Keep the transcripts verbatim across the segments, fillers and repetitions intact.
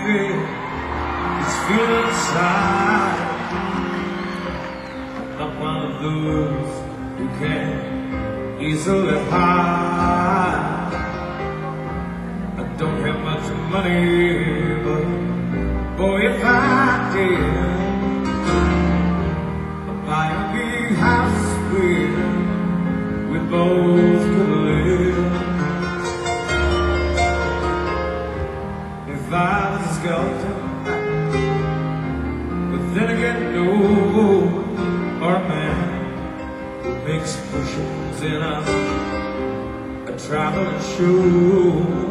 baby, it's feeling inside. I'm not one of those who can easily hide. I don't have much money, but boy, if I did, I'd buy a big house where we both could live. If I was a skeleton, but then again, no, or a man who makes push-ups in a, a traveling shoe.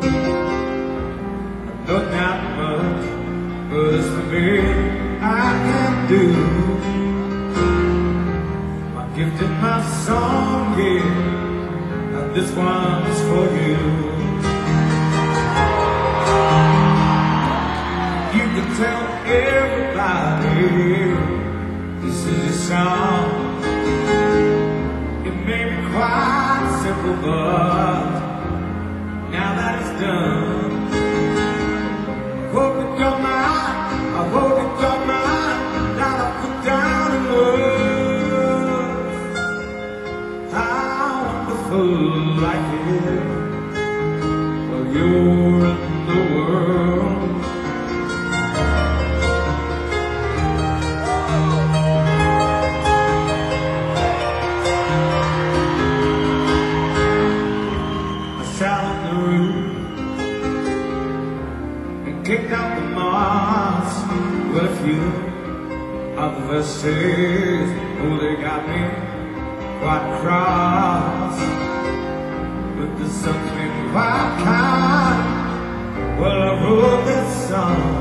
Not that much, but as for me, I can do. My gift and my song, yeah, and this one's for you. You can tell everybody this is your song. It may be quite simple, but now that it's done, I hope it don't mind, I hope it don't mind that I put down in words how wonderful life is while you're in the world. I sat on the roof and kicked out the moss with a few of the verses. Oh, they got me quite cross, but there's something quite kind. Well, I wrote this song,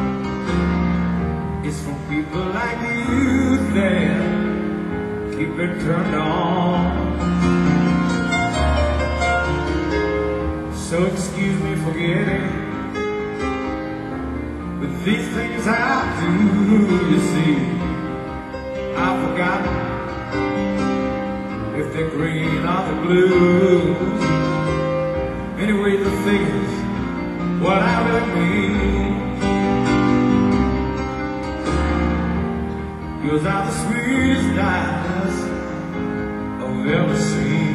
it's for people like you that keep it turned on. So excuse me for getting with these things I do, you see, I've forgotten if they're green or the blue. Anyway, the thing is, what I really mean, yours are the sweetest eyes I've ever seen.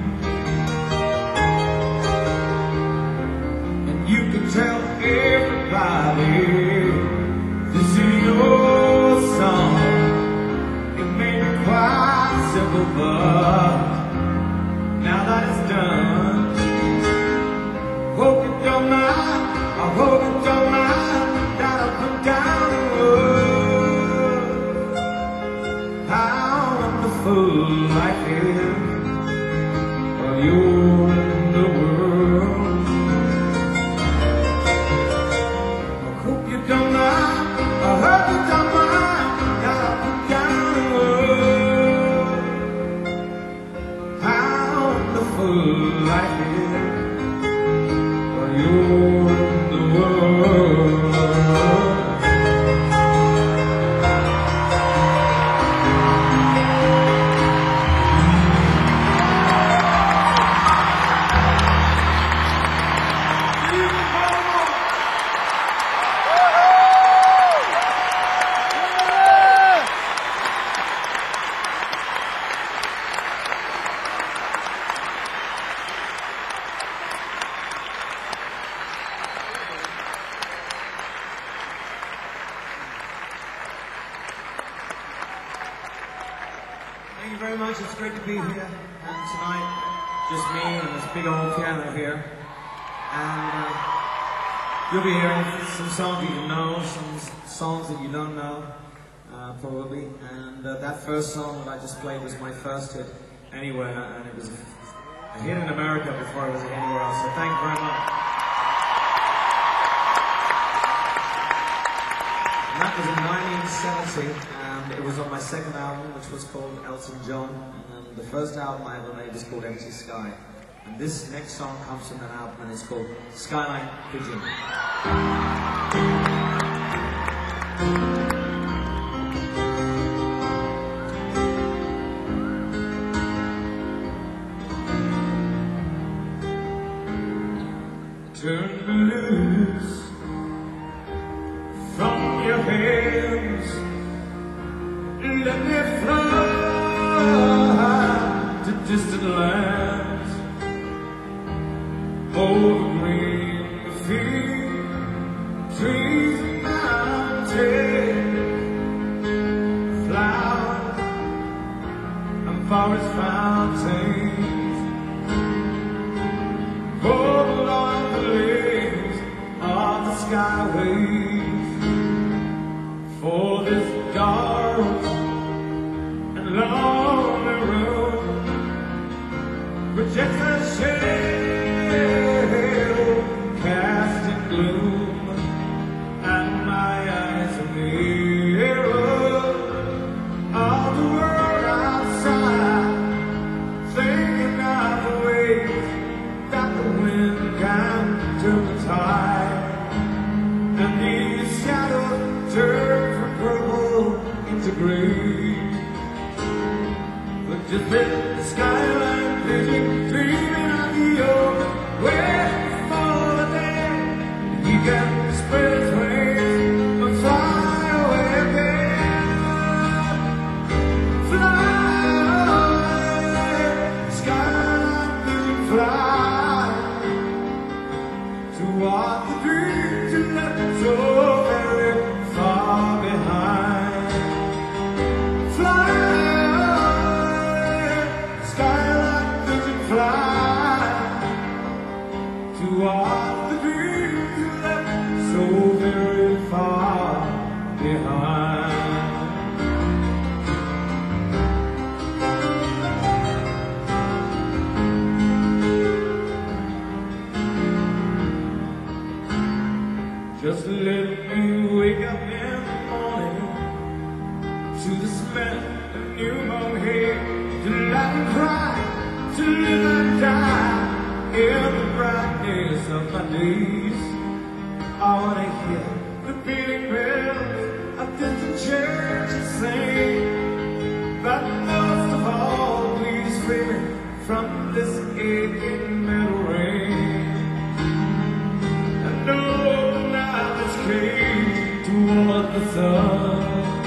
And you can tell everybody this is your song. It may be quite simple, but now that it's done, hope you don't mind, I hope you don't mind that I put down the words how wonderful life is while you're in the world. Don't mind, I hope you don't mind that I put down the words how wonderful life is while you're in the world. Thank you very much, it's great to be here, and tonight, just me and this big old piano here, and uh, you'll be hearing some songs that you know, some songs that you don't know, uh, probably, and uh, that first song that I just played was my first hit anywhere, and it was a hit in America before it was anywhere else, so thank you very much. And that was in nineteen seventy, and it was on my second album, which was called Elton John, and the first album I ever made was called Empty Sky. And this next song comes from that album, and it's called Skyline Pigeon. Turn me loose let me fly to distant lands, over green fields, trees and mountains, flowers and forest fountains, roll on the leaves of the skyways. For this dark and lonely room projects a shadow cast in gloom, and my eyes are mirrors of the world outside, thinking of the ways that the wind can turn the tide, and these shadows turn into green. But just let the skyline vision, dreaming of the open, waiting for the day he can spread his wings and fly away again. Fly, skyline vision, fly toward the dreams you left so very far behind. Toward the dreams you left so very far behind. Just let me wake up in the morning to the smell of newborn hay, to laugh and cry, to live and die in the brightness of my days. I wanna hear the beating bells of distant churches sing, but most of all, please free me from this aching metal rain, and open out this cage toward the sun.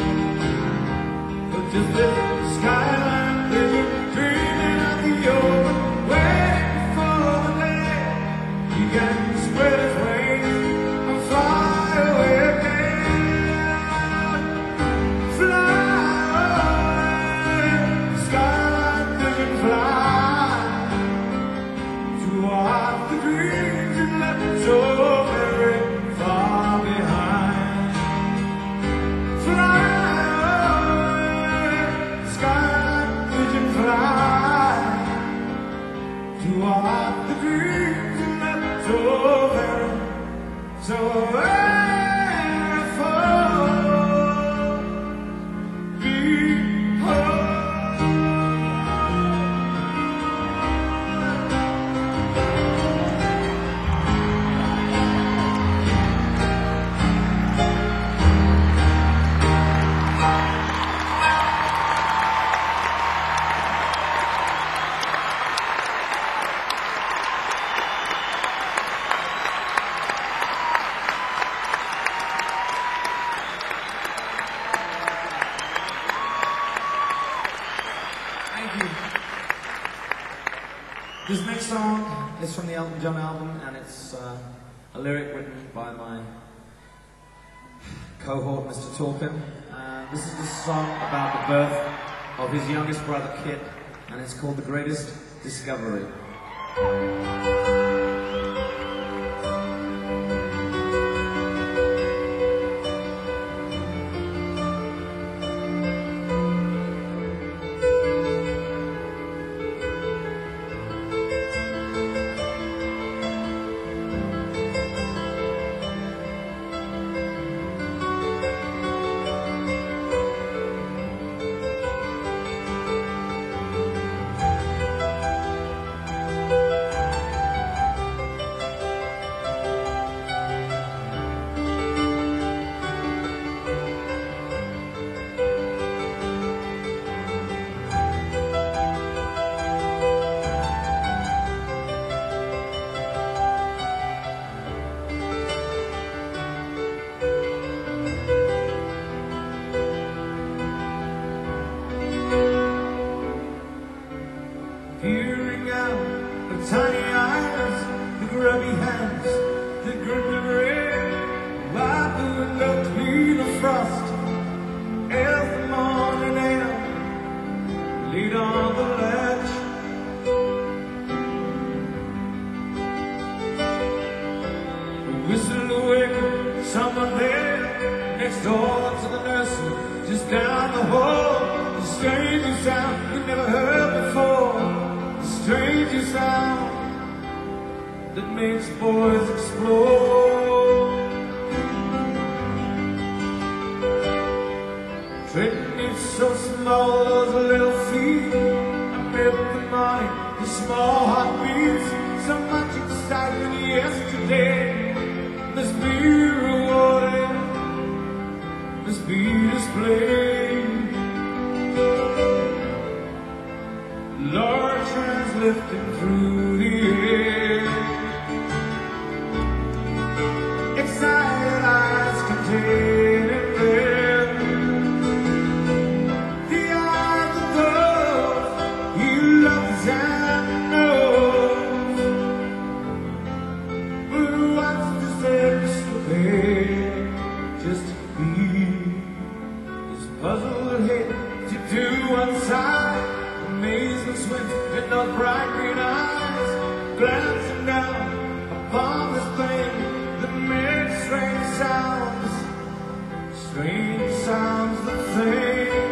But just this skyline vision, dreaming of the open, waiting for the day he can spread his wings and fly away again. Fly, skyline vision, fly toward the dreams you left so very far behind. Fly, skyline vision, fly toward the dreams you left so very, so very far behind. This next song is from the Elton John album, and it's uh, a lyric written by my cohort, Mister Tolkien. Uh, this is the song about the birth of his youngest brother, Kit, and it's called The Greatest Discovery. frost as the morning air lead on the ledge. Whistle awake someone there next door to the nursery, just down the hall. The strangest sound you never heard before, the strangest sound that makes boys explode. Treading it so small, those little feet, amid the morning, the small heartbeats, so much excitement yesterday must be rewarded, must be displayed. Lord, shines lifting through the air, excited eyes containing there the eyes of those he loves and knows, but what's this extra pair just to be his puzzled head to do one side, amazement swims in those bright green eyes, glancing down upon this thing that makes strange sounds, strange sounds that sing.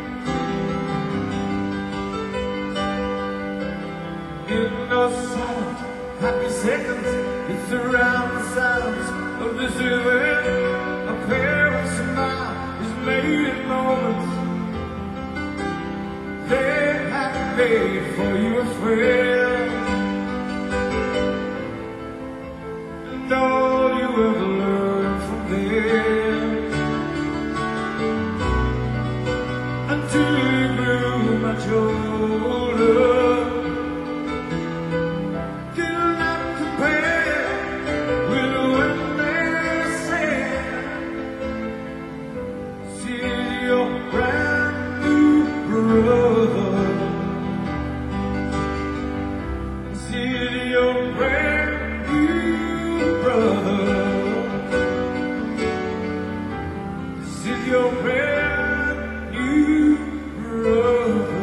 In those silent, happy seconds, you surround the sounds of this event. A parent's smile is made in moments. They have made for you a friend, and all you ever learn from them, until you grew much older, did not compare with when they said, see your brand new brother, see your brand new brother, this is your brand new brother.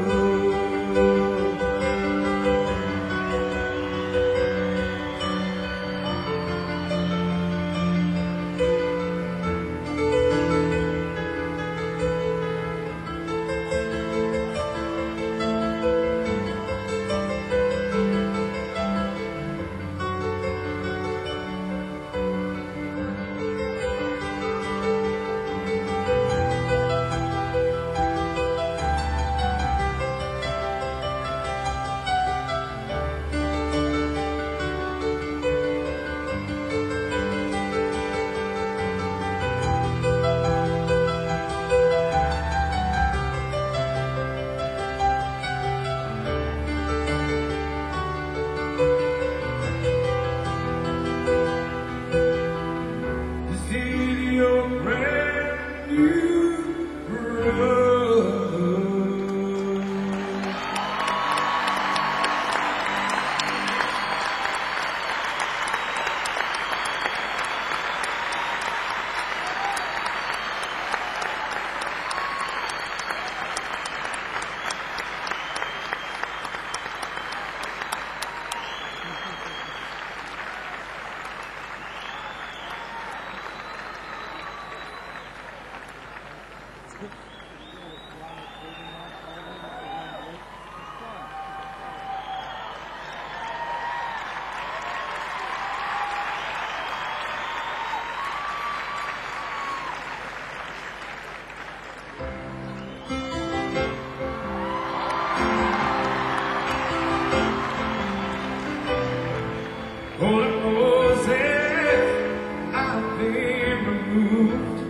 Holy Moses, I've been removed.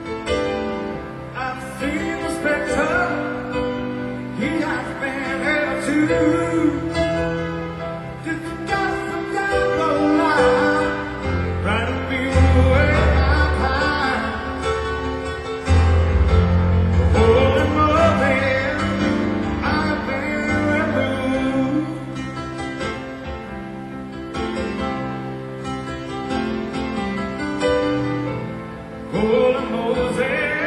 I've seen the spectre, he has been able to. Just got some down the line, trying to be away my time. Holy Moses, I've been removed. Holy Moses.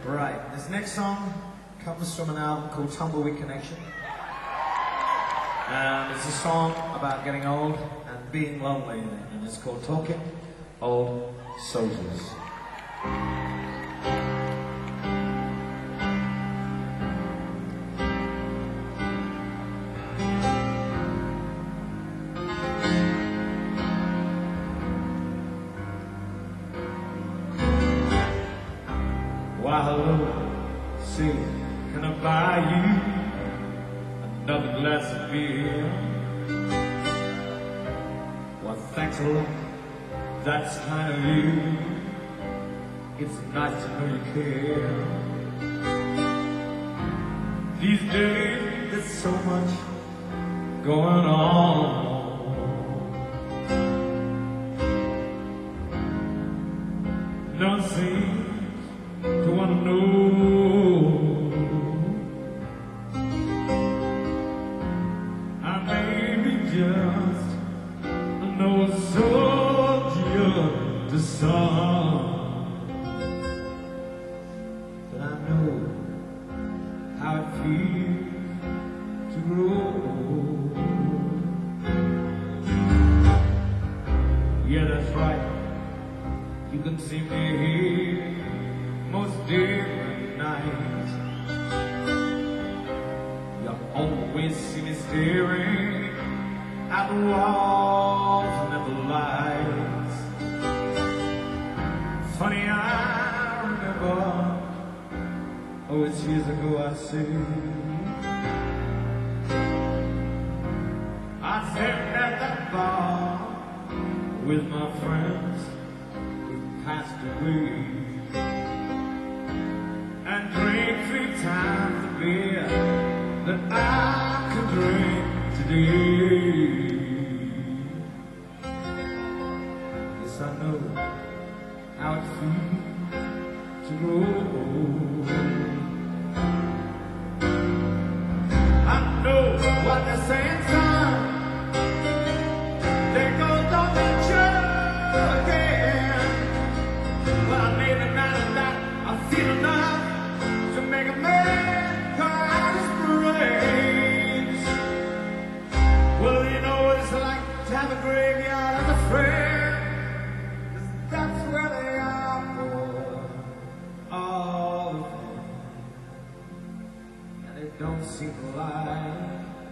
Right, this next song comes from an album called Tumbleweed Connection. And it's a song about getting old and being lonely, and it's called Talking Old Soldiers. Why, hello, say, can I buy you another glass of beer? Well, thanks a lot, that's kind of you. It's nice to know you care. These days, there's so much going on. No one seems to want to know. I may be just an old soldier to some, but I know how it feels to grow. Yeah, that's right. You can see me here most every night. You always see me staring at the walls and at the lights. Funny, I remember, oh, it's years ago I see, I sat at that bar with my friends who passed away, and drink three times the beer that I could drink today. Yes, I know how it feels to grow. I know what they're saying, son. There goes the picture again. Well, I made a night of that. I feel enough to make a man cry out his praise. Well, you know what it's like to have a graveyard as a friend, 'cause that's where they are for all of them, and it don't seem to lie.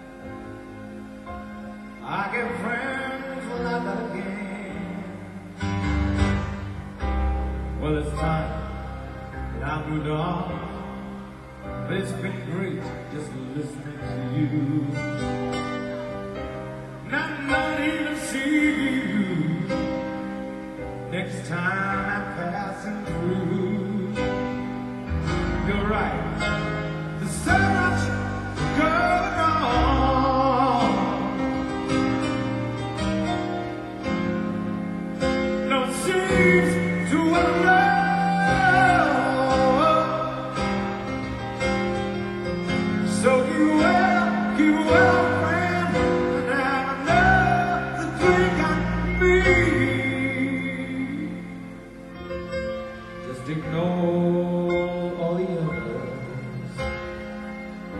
I get friends when I got again. Well, it's time that I moved on, but it's been great just listening to you. Not knowing to see you next time I'm passing through. You're right, there's so much going on. No one seems to want to know. So you will, you will, friend, and have another drink on me. Just ignore all the others.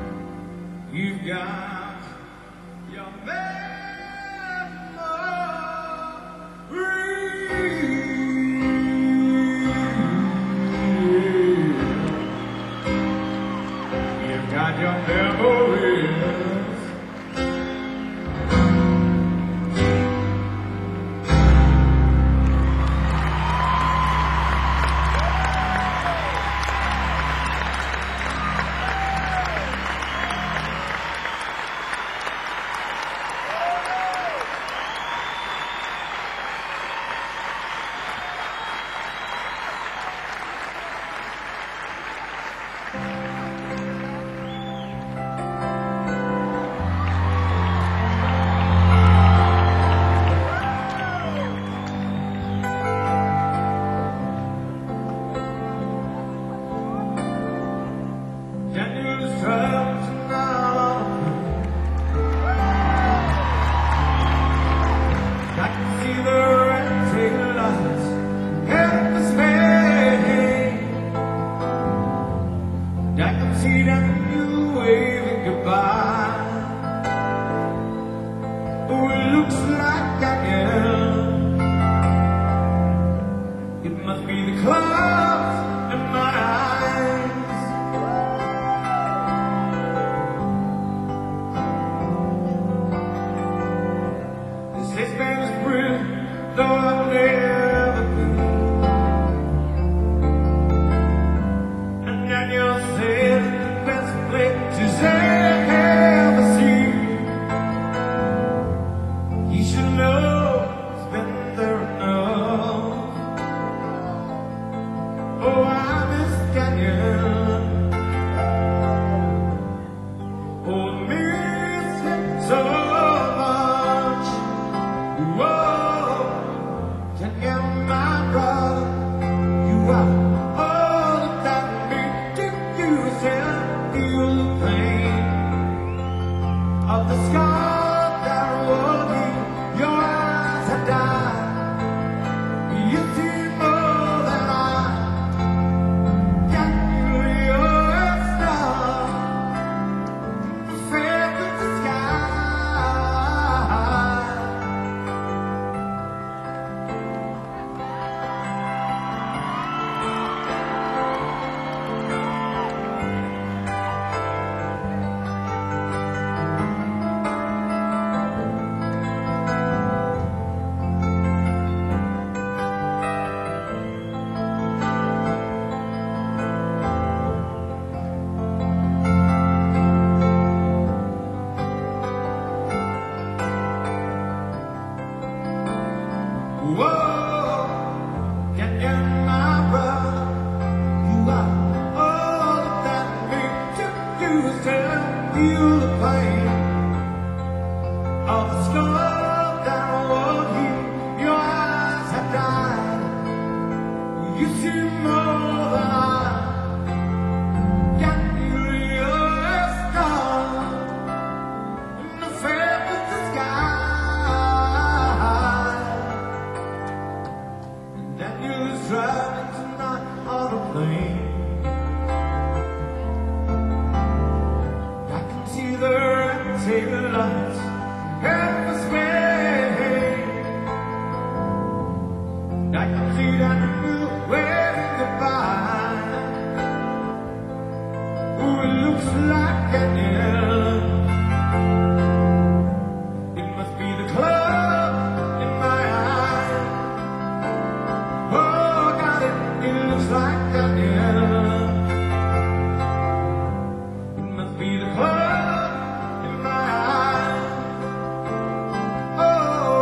I can see that you waving goodbye. Oh, it looks like I am. It must be the clouds in my eyes. This is Spanish bridge, though I'll never be. And then you'll say the best places ever seen. You should know it's been there enough. Oh, I miss Canyon. Oh, I miss him so much. Whoa, Canyon, my brother, you are all that me to you. Still feel the pain of the scar that wore me. Your eyes have died. You see more than I. Whoa, Canyon, my brother, you are all that me to do. Still feel the pain of the scar that wore you. Your eyes have died. You see more than I. Can you realize star in the fair of the sky? That you was driving tonight on a plane. I can see the red tail lights in the Spain. I can see that you waving goodbye. Oh, it looks like an end. It must be the club in my eyes. Oh, got it, it looks like an end. It must be the club in my eyes. Oh,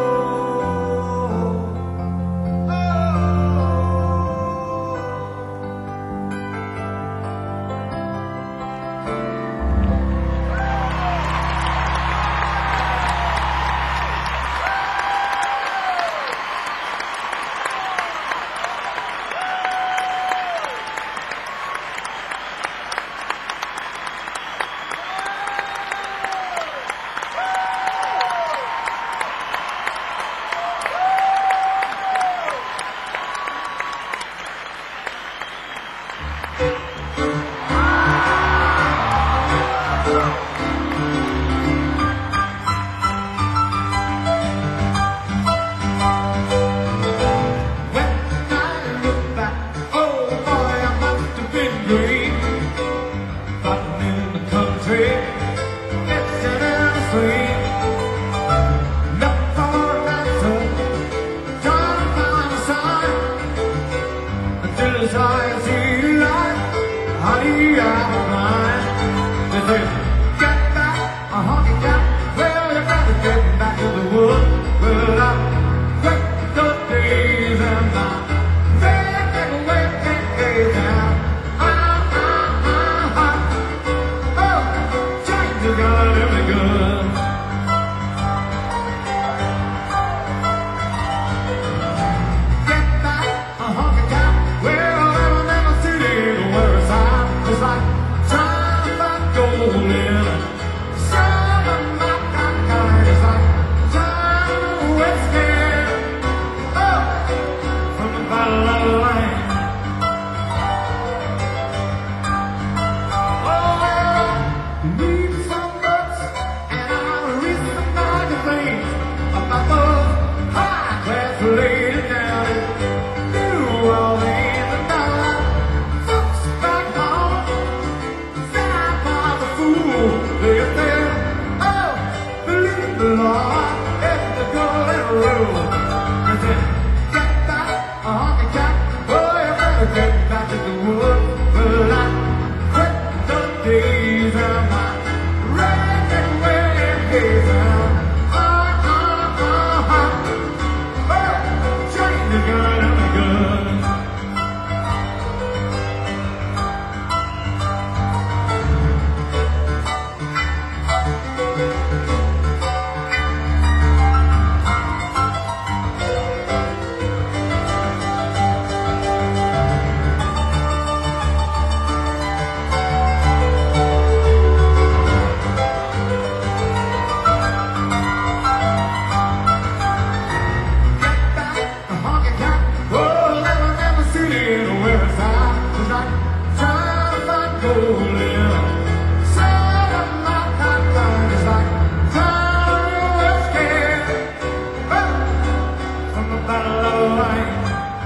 honey, I'm mine. They say, get back, a honky cat. Well, you gotta get back to the woods. Well, I wrecked the days and I said, take away, take down. Ah, ah, ah, ah. Oh, change is gonna do me good. Get back, a honky cat. Well, I never, never see the worst side. It's like trying to find gold. golden. Seven my kind is like time escape from the battle of life.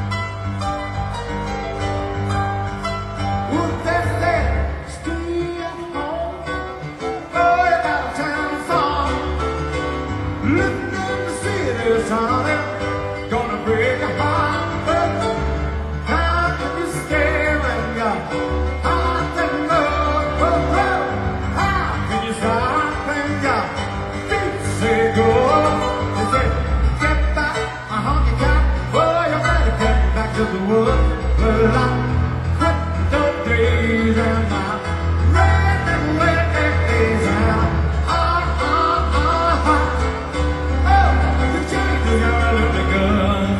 Would they say, stay at home? Oh, you got a town song. Living in the city, sonny, gonna break your heart. How can you stay when you're hot and low? Oh, oh. How can you stop when your feet say go? They say, get back, my honky cat. Oh, you better get back to the wood. Well, I quit those days and my red and wet days and ah, ah, ah, ah. Oh, the change is gonna look good.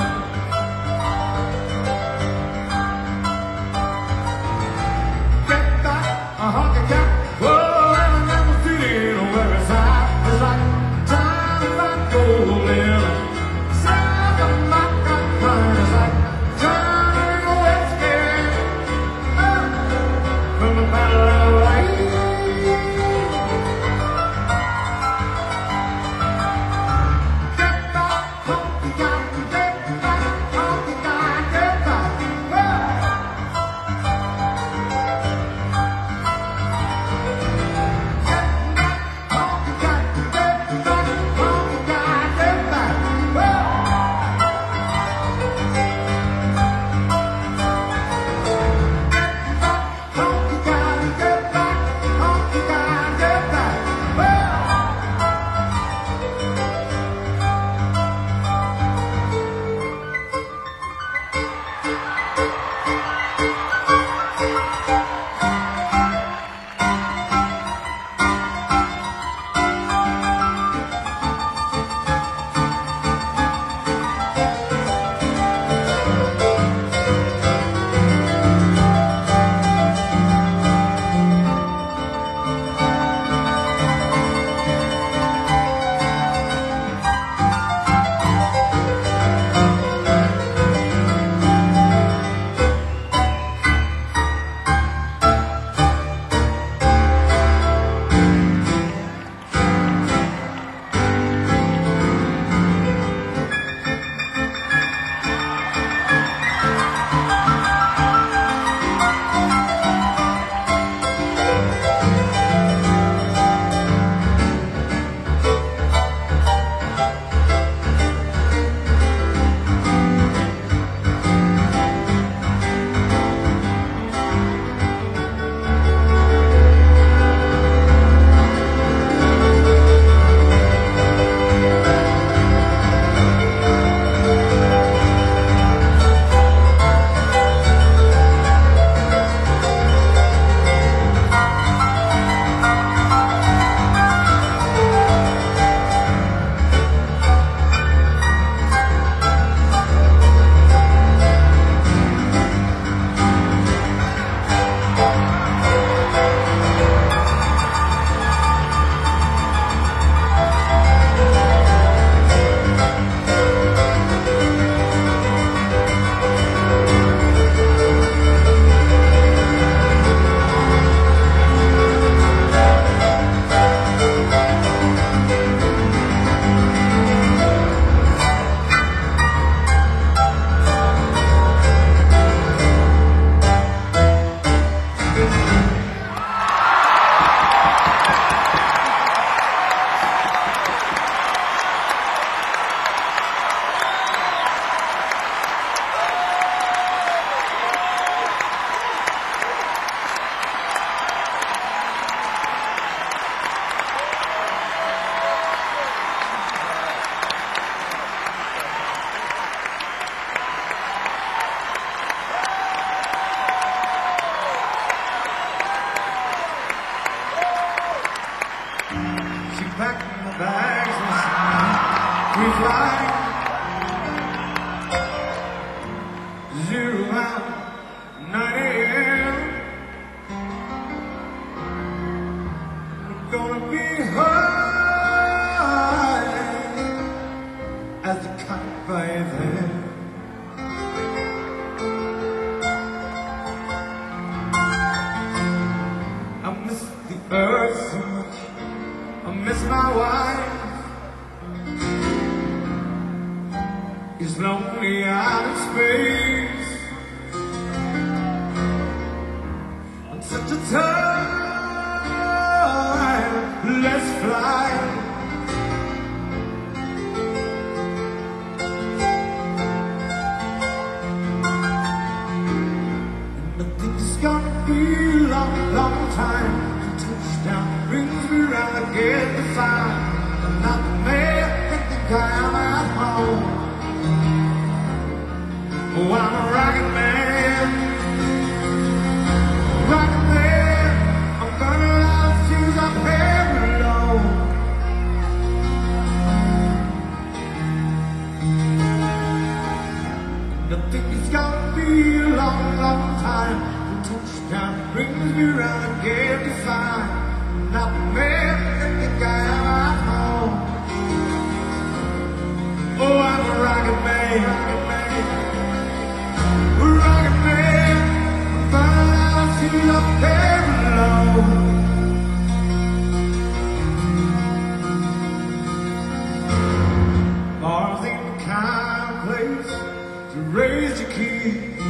Get back, a honky cat. Oh, and I never seen it where it's at. It's like time like golden. Seven my kind is like time escape from the battle of life. Get back, honky cat. Get back, honky cat. Get back. Oh. Packing the bags and we fly zero out nine a.m. We're gonna be high as a kite by then. hurts so much. I miss my wife. He's lonely out in space. On such a time, let's fly. And I think it's gonna be a long, long time. The touchdown brings me round again to find I'm not the man that think I am at home. Oh, I'm a rocket man, rocket man. I'm burning out the shoes I'm heavy low. And I think it's gonna be a long, long time. The touchdown brings me round again to find I'm not the man that think I am at home. Oh, I'm a rocket man, rocket man. Rocket man, burn out, feel up very low. Mars ain't the kind of place to raise your kids.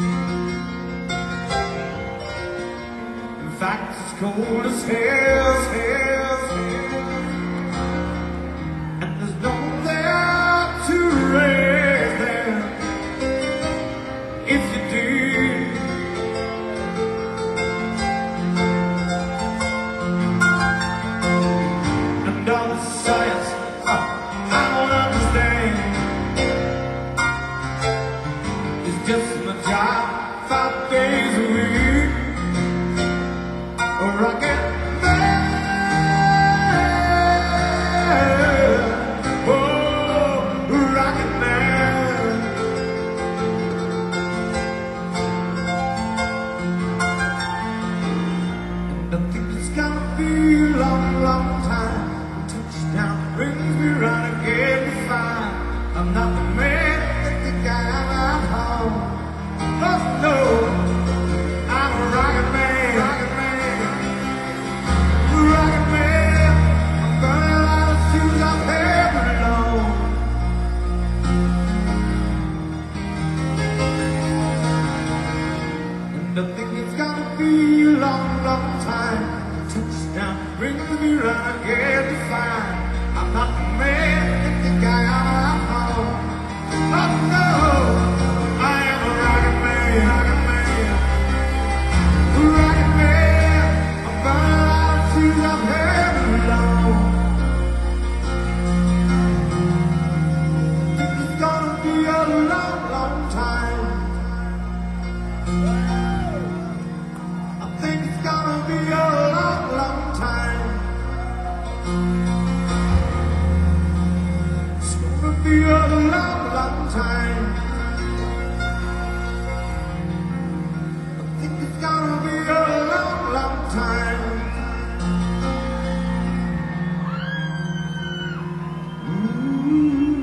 In fact, it's cold as hell, hell, hell. And there's no one there to raise them. If you did, and all the science uh, I don't understand, it's just my job, five days a week. A rocket man, oh, rocket man. I think it's gonna be a long, long time. The touchdown brings me round again to find I'm not the man that think I am at home. Oh no, I'm a rocket man, rocket man, rocket man. I'm burning out the shoes I'm heavy low. And I think it's gonna be a long, long time. The touchdown brings me round again to find I'm not the man that think I am at home. Oh no, I am a rocket man, rocket man, rocket man. I'm burning out the shoes I'm heavy low. I think it's gonna be a long, long time. I think it's gonna be a long, long time. It's gonna be a long, long time. I think it's gonna be a long, long time. Ooh.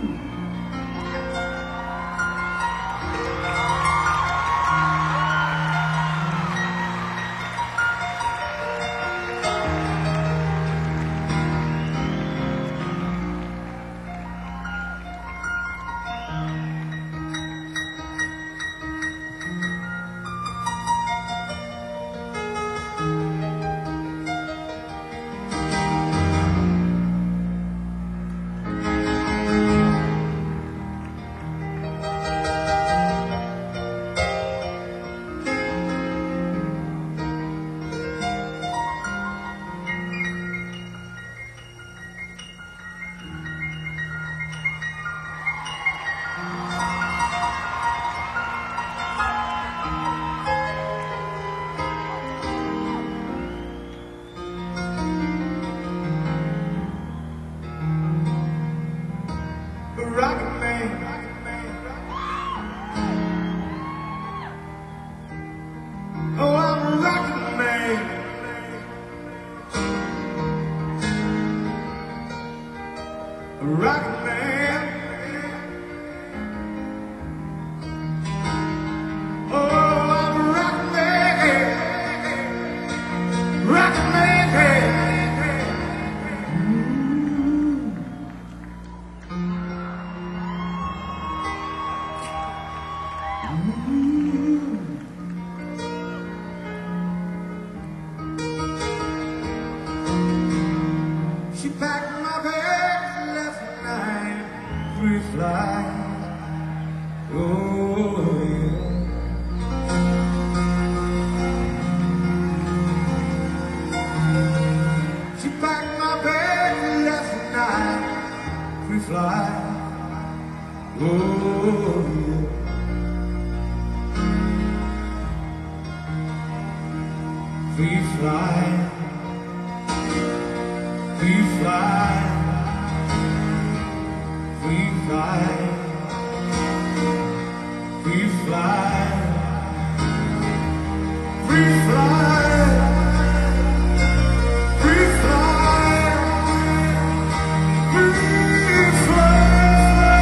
Rocket man, rocket man, oh, I'm a rocket man, a rocket man, oh, I'm a rocket man, rocket man. fly. Oh yeah. She packed my bag last night. Free fly. Oh yeah. Free fly. Free fly. Free fly. Free fly. Free fly. Free fly. Free fly.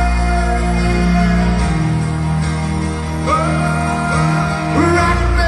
Oh, rock me.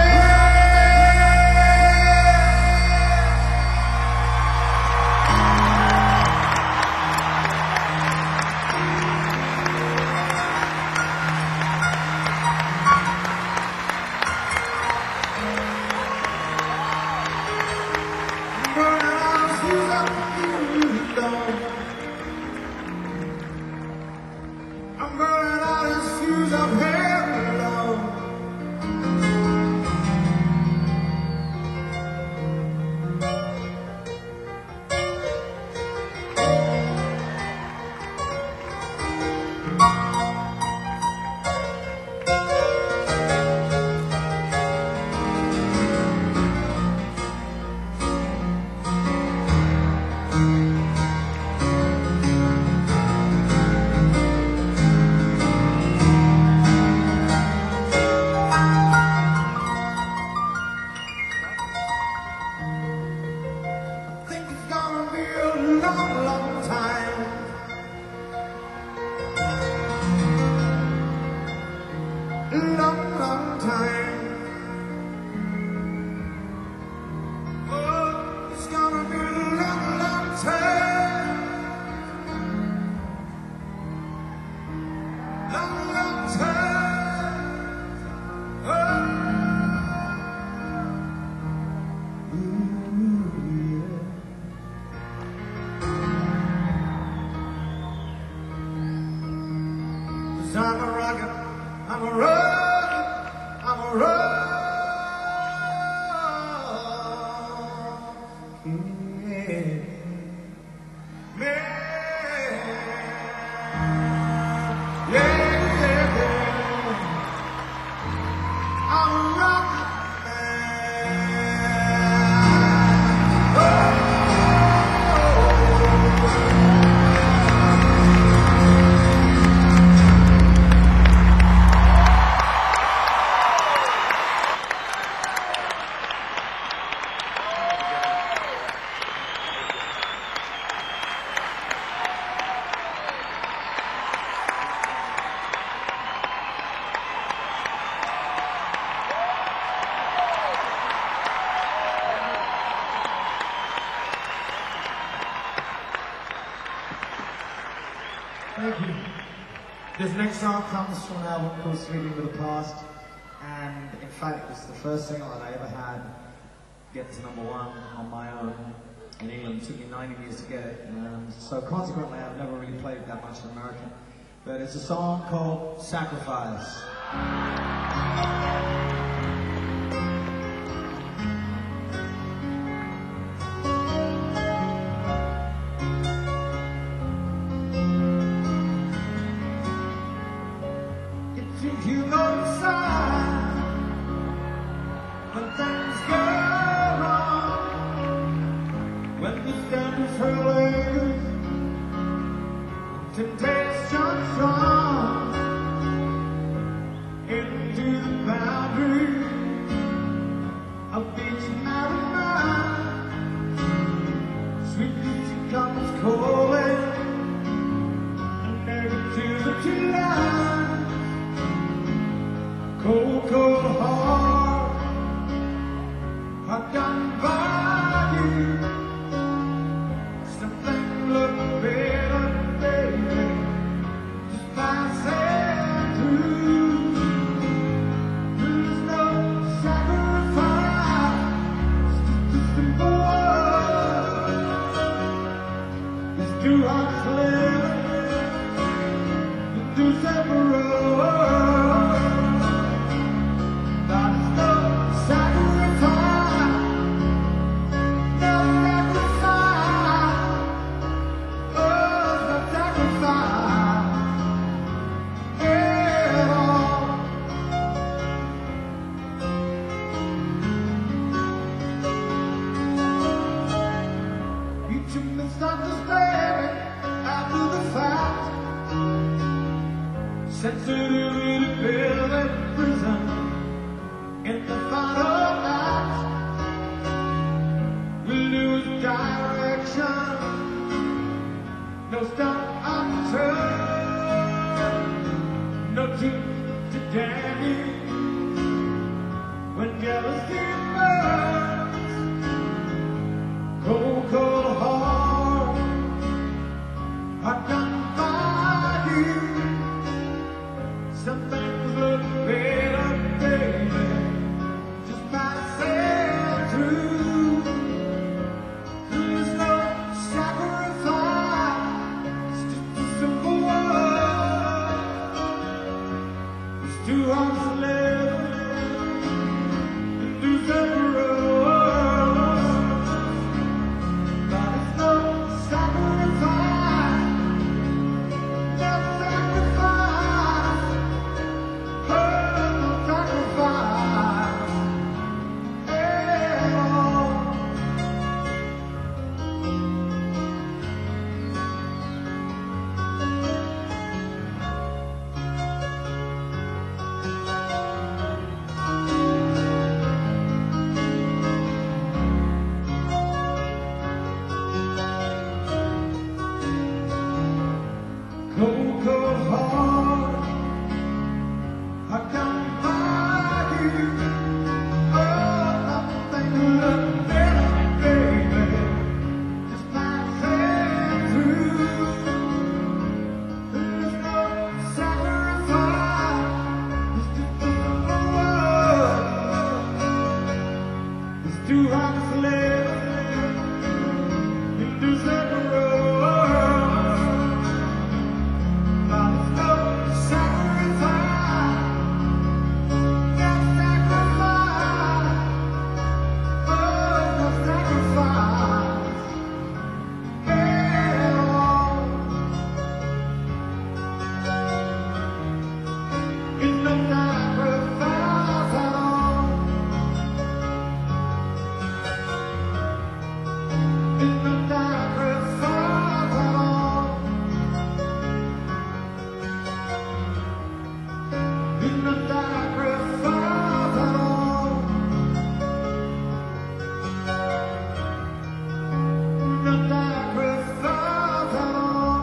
I'm burning all these fuse up here alone. Think it's gonna be a long, long time. Long, long time. Oh, it's gonna be a long, long time. Long, long time. Oh. Ooh, yeah. Cause I'm a rocker, I'm a rocker, I'm a rocker. Yeah. Man. Yeah, yeah, yeah. I'm a rocker, man. Oh. Thank you. This next song comes from an album called Sleeping with the Past, and in fact it's the first single that I ever had get to number one on my own in England. It took me nineteen years to get it, and so consequently I've never really played that much in America. But it's a song called Sacrifice. You go inside when things go wrong, when the standards hurling, temptation strong into the boundary. celebration, no stop turn, no truth to damn you. When jealousy burns, cold, cold heart, I can't find you. Some things look better, baby, just by saying through. There's no sacrifice, it's just a simple word. It's too hard to live and lose every road. But it's no sacrifice, no sacrifice, oh, no sacrifice at all. Cold, cold heart, I can't find you. Oh, nothing look better, baby, just by saying through. There's no sacrifice, it's just a simple word. It's too hard to live in this every road. But it's no sacrifice, no sacrifice, oh, no sacrifice at all. It's no sacrifice at all. It's no sacrifice at all. It's no sacrifice at all. It's no sacrifice at all.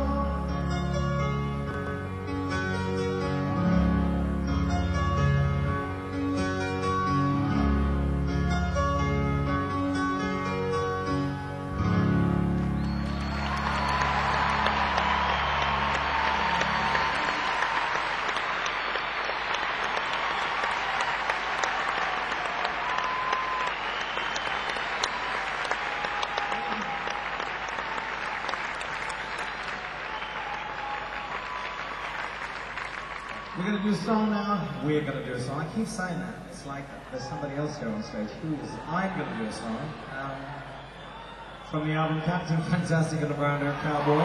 We're going to do a song now. We're going to do a song. I keep saying that. It's like there's somebody else here on stage. Who is? I'm going to do a song. Um, from the album Captain Fantastic and the Brown Hair Cowboy.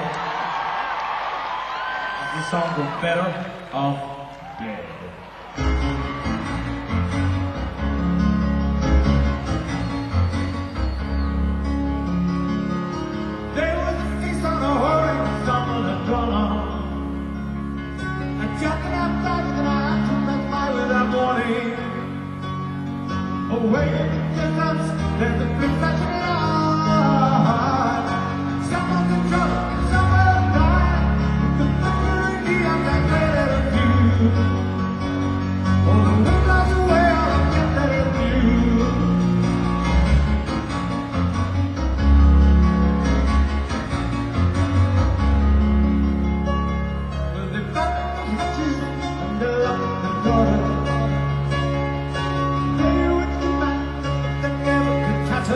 It's a song called Better Off Dead. There was a feast on a horse, someone had gone on. And jumping up back the night to make my way that morning. Away in the distance, there's a big flashing light. Someone's in trouble, someone died. The memory of that great view. Oh, the wind blows away all the things that it knew. Well, they found the hatches and they locked the door. They were too bad, they never could touch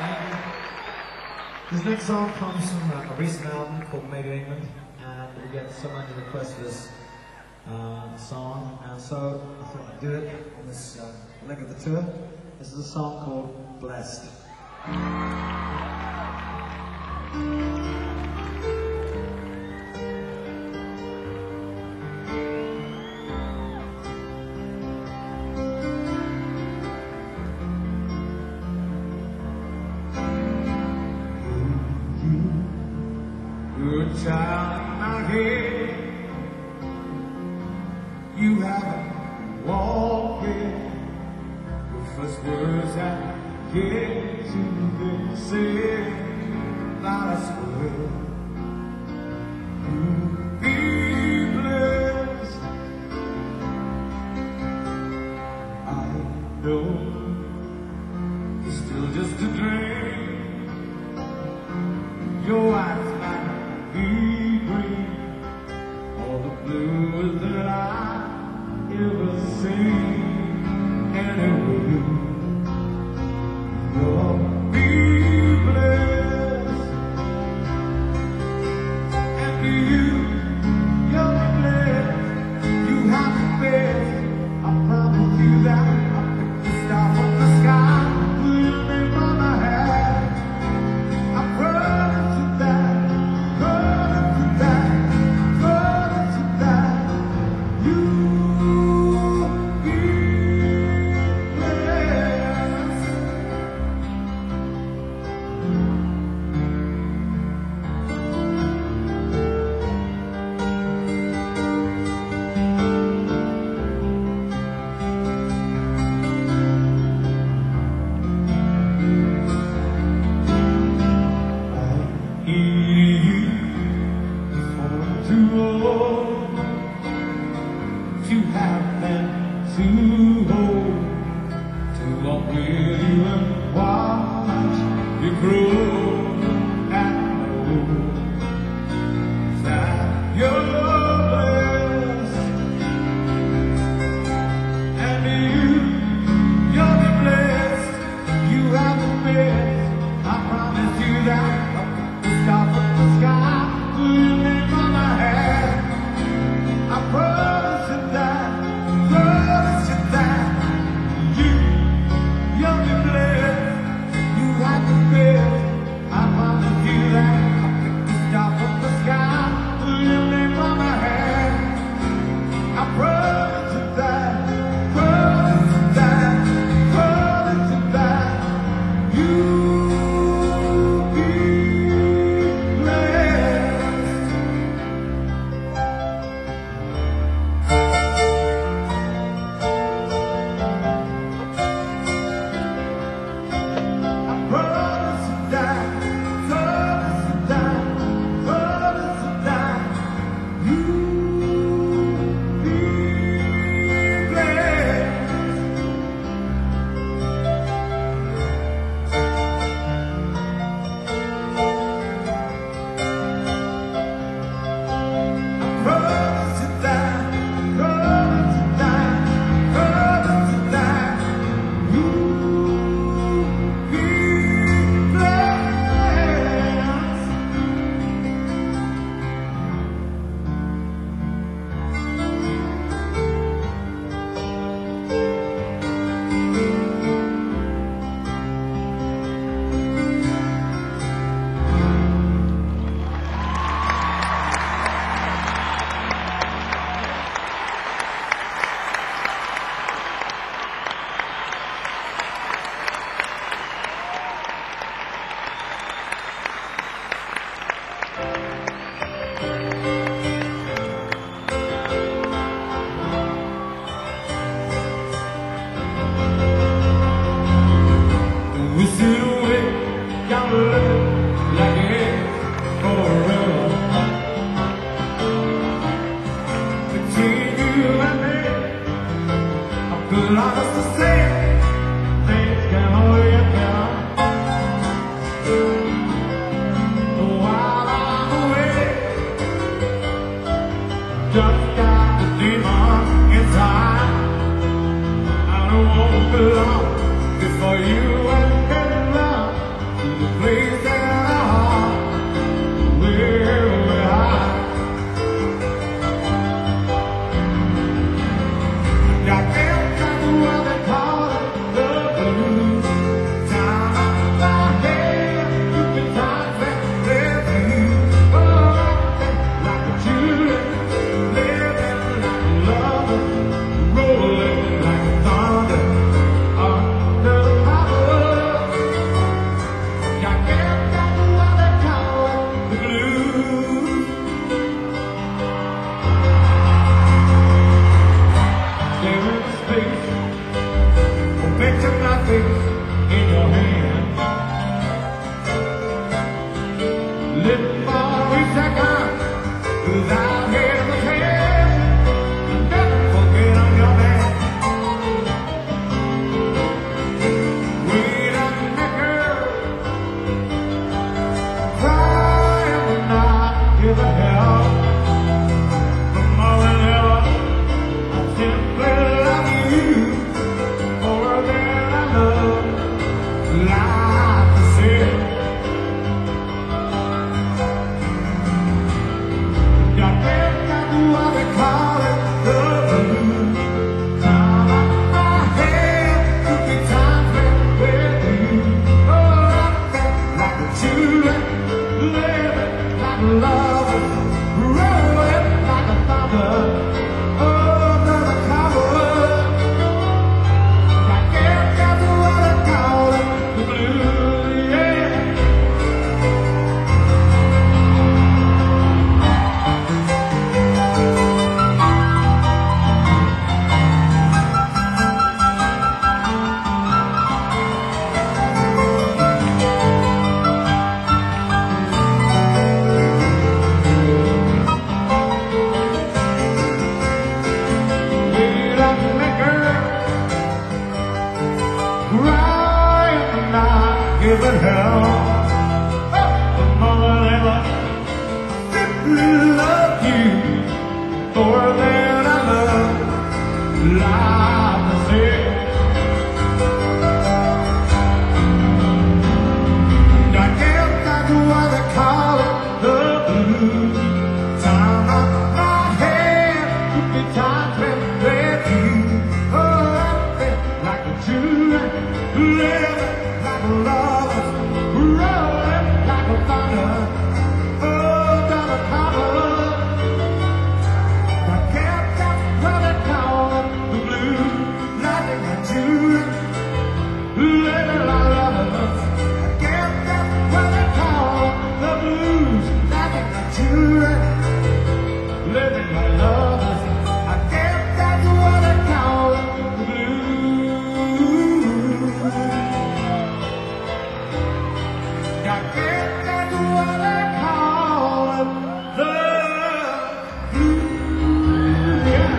This next song comes from uh, a recent album called Made in England, and we get so many requests for this uh, song, and so I thought I'd do it on this uh, leg of the tour. This is a song called Blessed. Good child in my head, you haven't walked it. The first words I get to be said about us will you be blessed. I know it's still just a dream. Your eyes might be green, all the blues that I ever seen, and it will. You'll be blessed, and you, you'll be blessed. You have the best, I promise you that. I'll pick the star from the sky, put your name on my hat. I promise you that, promise you that, promise you that. You'll be blessed. Too old to have them to hold, to walk with you and watch you grow and know that you're blessed, and you, you'll be blessed. You have the best, I promise you that. I'll pick the star from the sky, put your name on my head. I promise you that, promise you that. You, you'll be blessed. You have the best, I promise you that. I'll pick the star from the sky, put your name on my head. I promise you that, promise you that, promise you that. You'll be blessed. I promise you that, promise you that, promise you that. You'll be blessed. I promise you that, promise you that, promise you that. You'll be blessed. We sit away, y'all look like it's forever. Between you and me, I'm good honest to say, things can only get better. While I'm away, just got the demons inside. I don't want to belong before you and get around. but hell, the mother ever simply loved you more than I love life itself. And I guess that's why they call it the blues. Time on my head would be times when with you. Oh, I feel like a Jew, living like a lover, rolling like a thunder. Oh, down the cover. I guess that's why they call it the blues. Nothing but you, living like lovers. I guess that's why they call it the blues. Nothing but you, living like lovers. I guess that's what they call it the blues. I guess that's what they call it the blues. Yeah.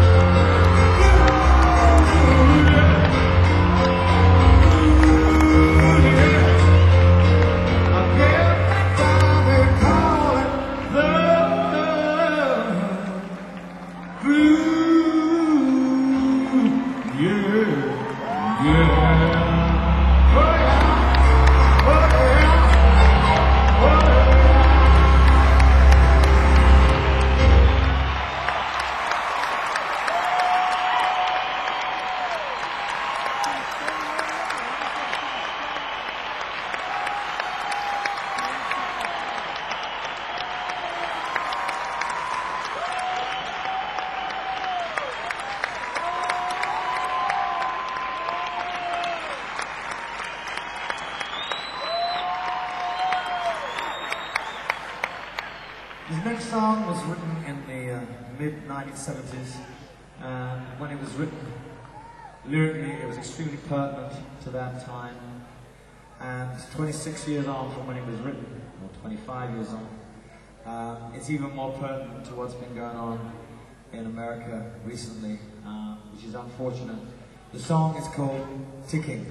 This next song was written in the uh, mid nineteen seventies, and when it was written, lyrically it was extremely pertinent to that time, and twenty-six years on from when it was written, or twenty-five years on, uh, it's even more pertinent to what's been going on in America recently, uh, which is unfortunate. The song is called Ticking.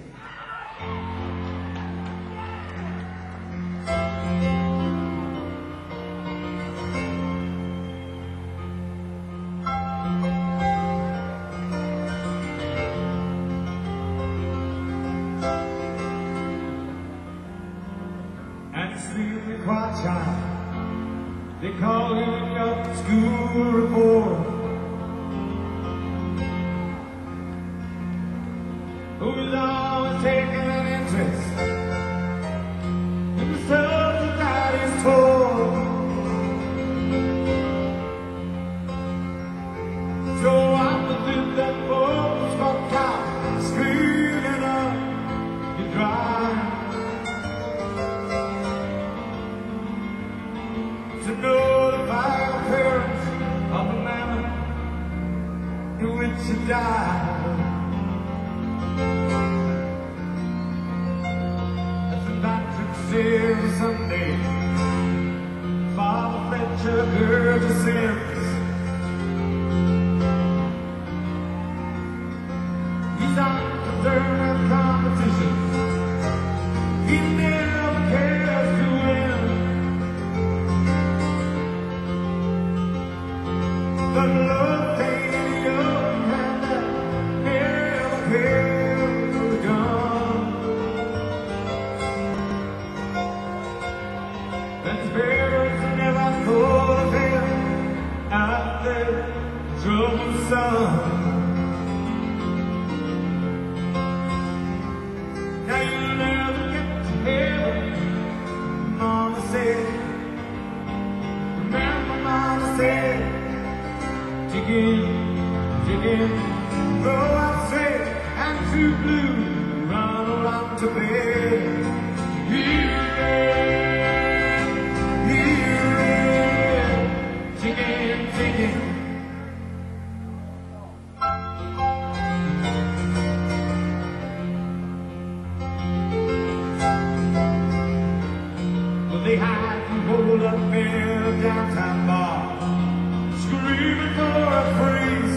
Extremely quiet child, they call you in your school report. Who's always taking an interest in the subject that is taught. So opposite that folks walked out, screaming up, you dry. To notify your parents of the manner in which you died. As the Patrick said Sunday, Father Fletcher heard your sins. He's not concerned with competition. He never cares to win. But love painted young and that never held the gun. And his parents never thought of him out there, troubled son. Now you'll never get to heaven, Mama said. Remember, Mama said, Ticking, ticking, go outside and too blue, run around to bed. Here, here, ticking, ticking. Well, they hide and hold up in a downtown bar, screaming for a freeze.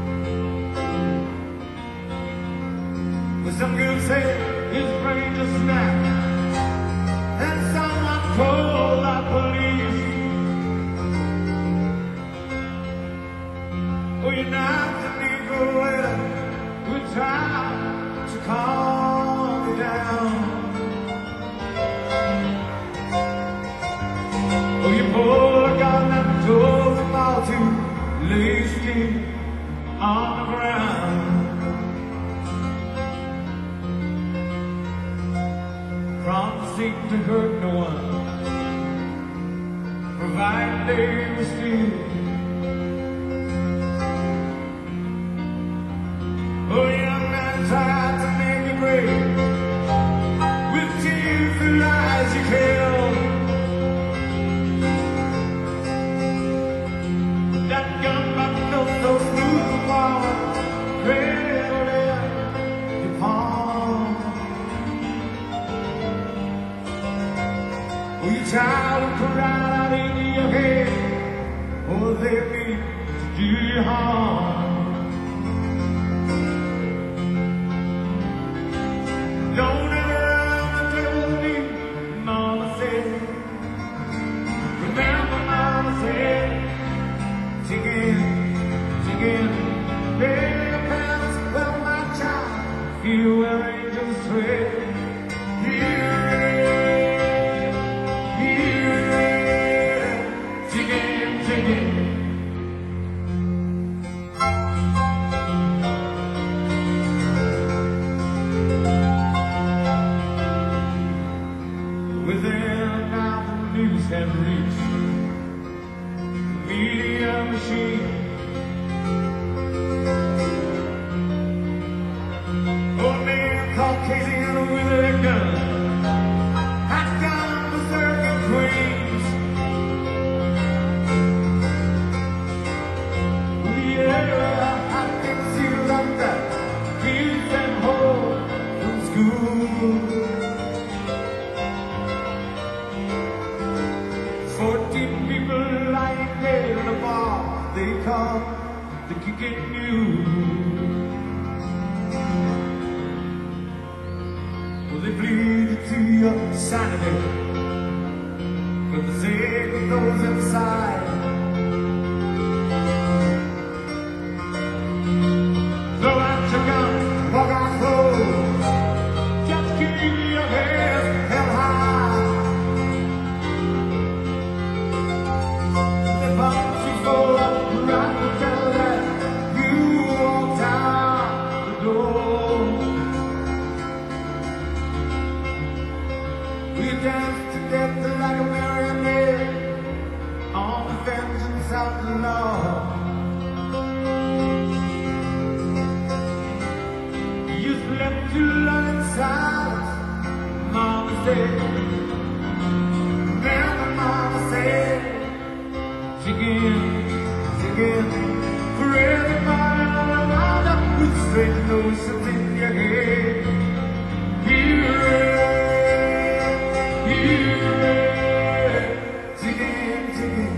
But some girls say his brain just snapped. Oh, you're not the Negro letter. We try to calm you down. Oh, you pull a gun and drove them all to lay still on the ground. Promising to hurt no one, provided they were still. Oh, young man tried to make it brave with tears and lies you killed. That gun button felt so smooth and warm, cradled in your palm. Oh, your child would come right out into your head. Oh, they mean to do you harm. Don't ever run the devil with me, Mama said. Remember, Mama said, chicken, chicken, baby, your parents, well, my child, feel where angels tread. Here, here, chicken, chicken. Within now the news had reached the media machine. Old man Caucasian with a gun had gone berserk in Queens. Yeah, I can see like that, keep them home from school. Fourteen people lying dead in a bar they call the Kicking Mule. Well, they pleaded to your sanity for the sake of those inside. Throw out your gun, walk out close, just keep your head held high. They bumped you for a right to tell that you walked out the door. We danced to death like a marionette on the vengeance of the law. You slept too long inside, Mama said. Remember, Mama said, chicken, chicken, for everybody around up with straight notions in your head. Here, here, chicken, chicken.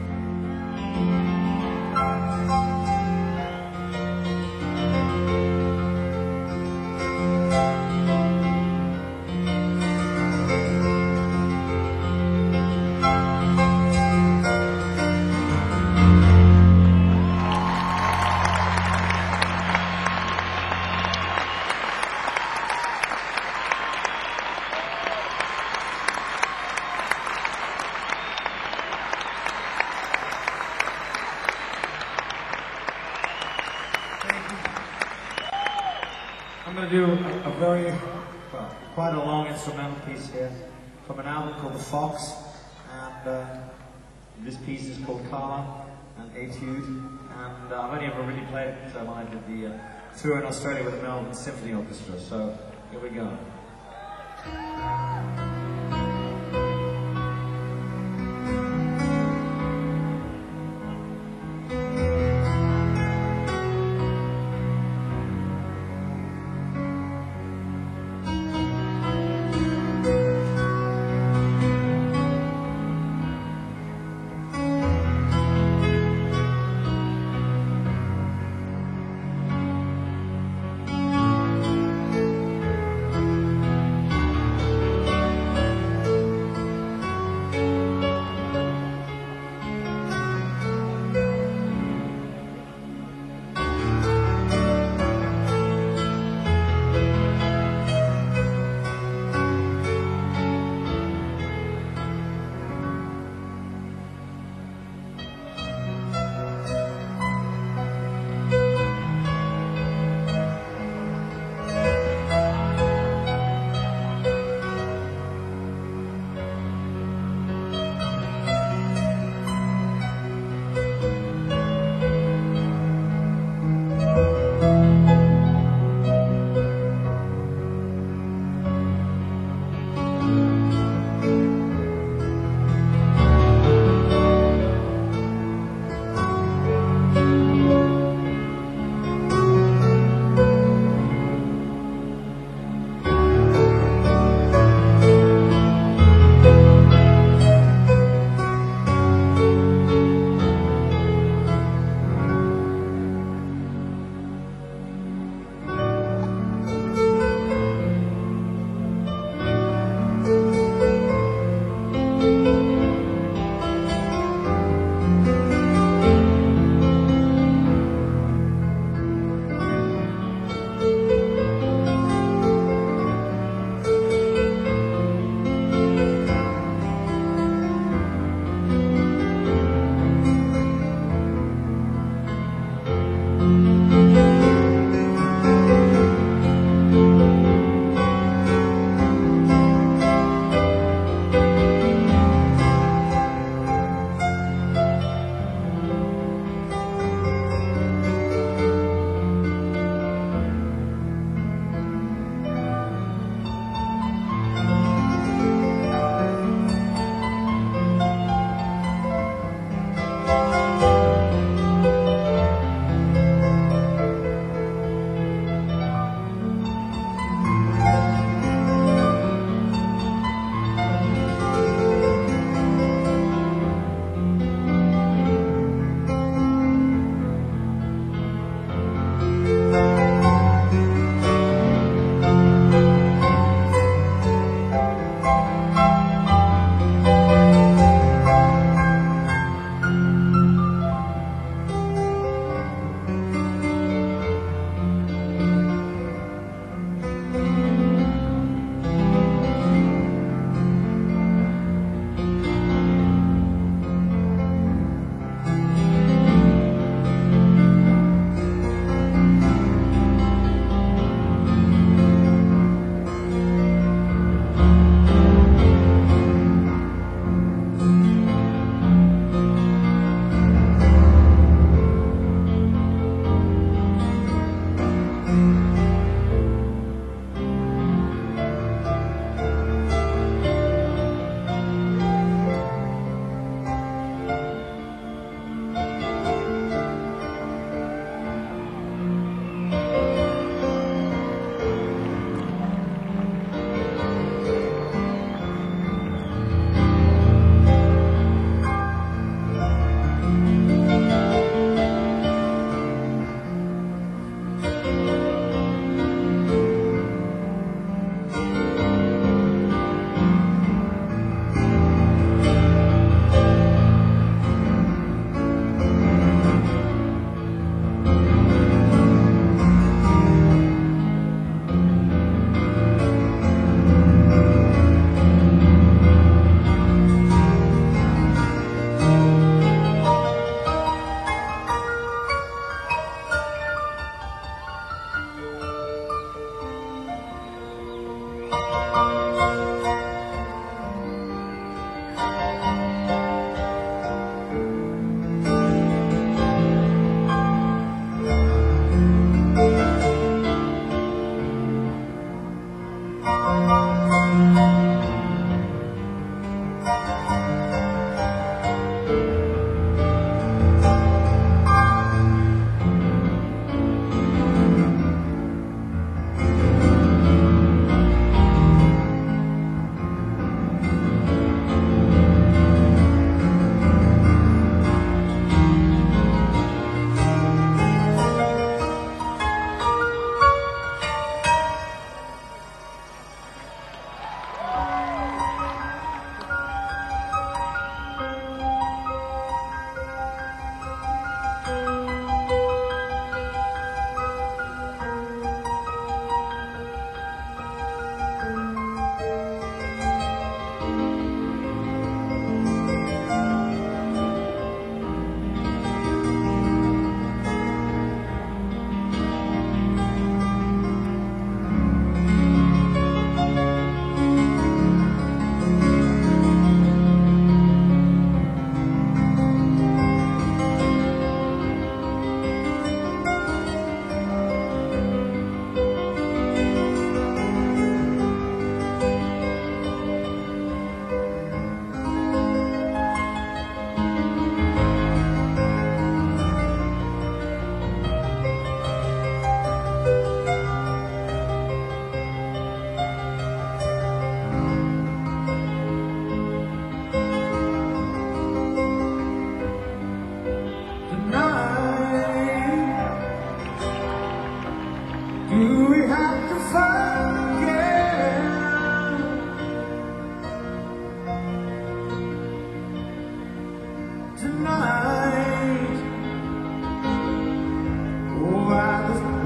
I'm going to do a, a very, well, quite a long instrumental piece here from an album called The Fox, and uh, this piece is called Karma and Etude, and uh, I've only ever really played it uh, when I did the uh, tour in Australia with the Melbourne Symphony Orchestra, so here we go.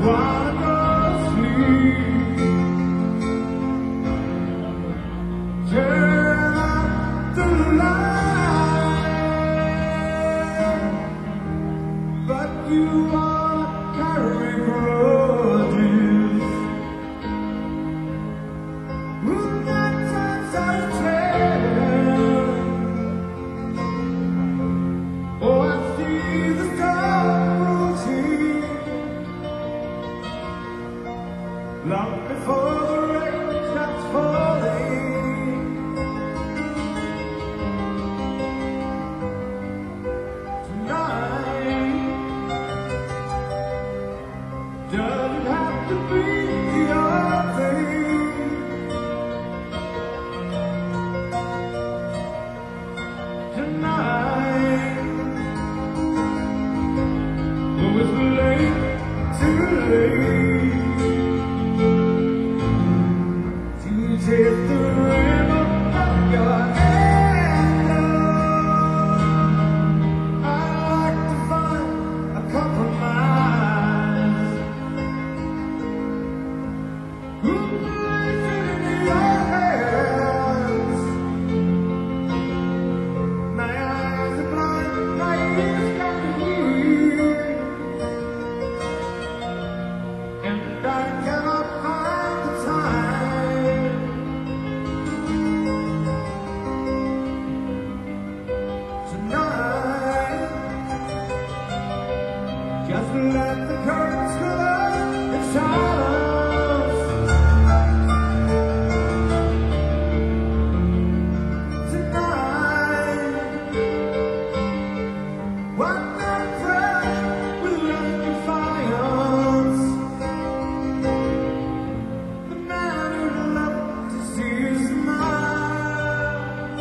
wanna go to sleep. Turn out the light, but you wanna carry grudges. With that times I tell, oh, I see the dark routine long before the rain stops falling. Tonight doesn't have to be your thing. Tonight, oh, it's late, too late to take the river of your hand. I'd like to find a compromise. Who is it in your hands? My eyes are blind, my ears can't hear, and I cannot find the time. Tonight, just let the curtains close in silence. Tonight, one night prayer will end defiance. The man who'd love to see you smile,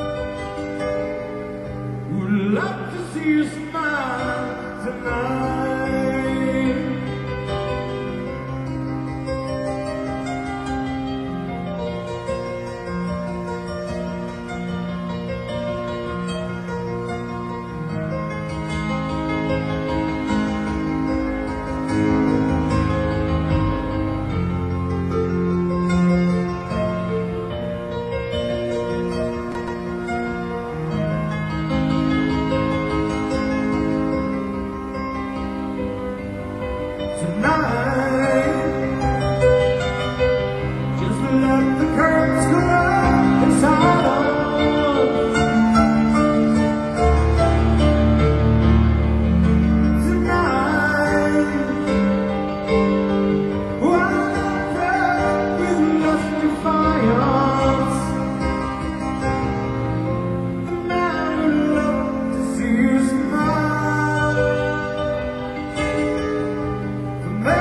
would love to see you smile tonight. Tonight, just let the curtains go up in silence. Tonight, one night prayer with lust defiance. The man who'd love to see you smile. The man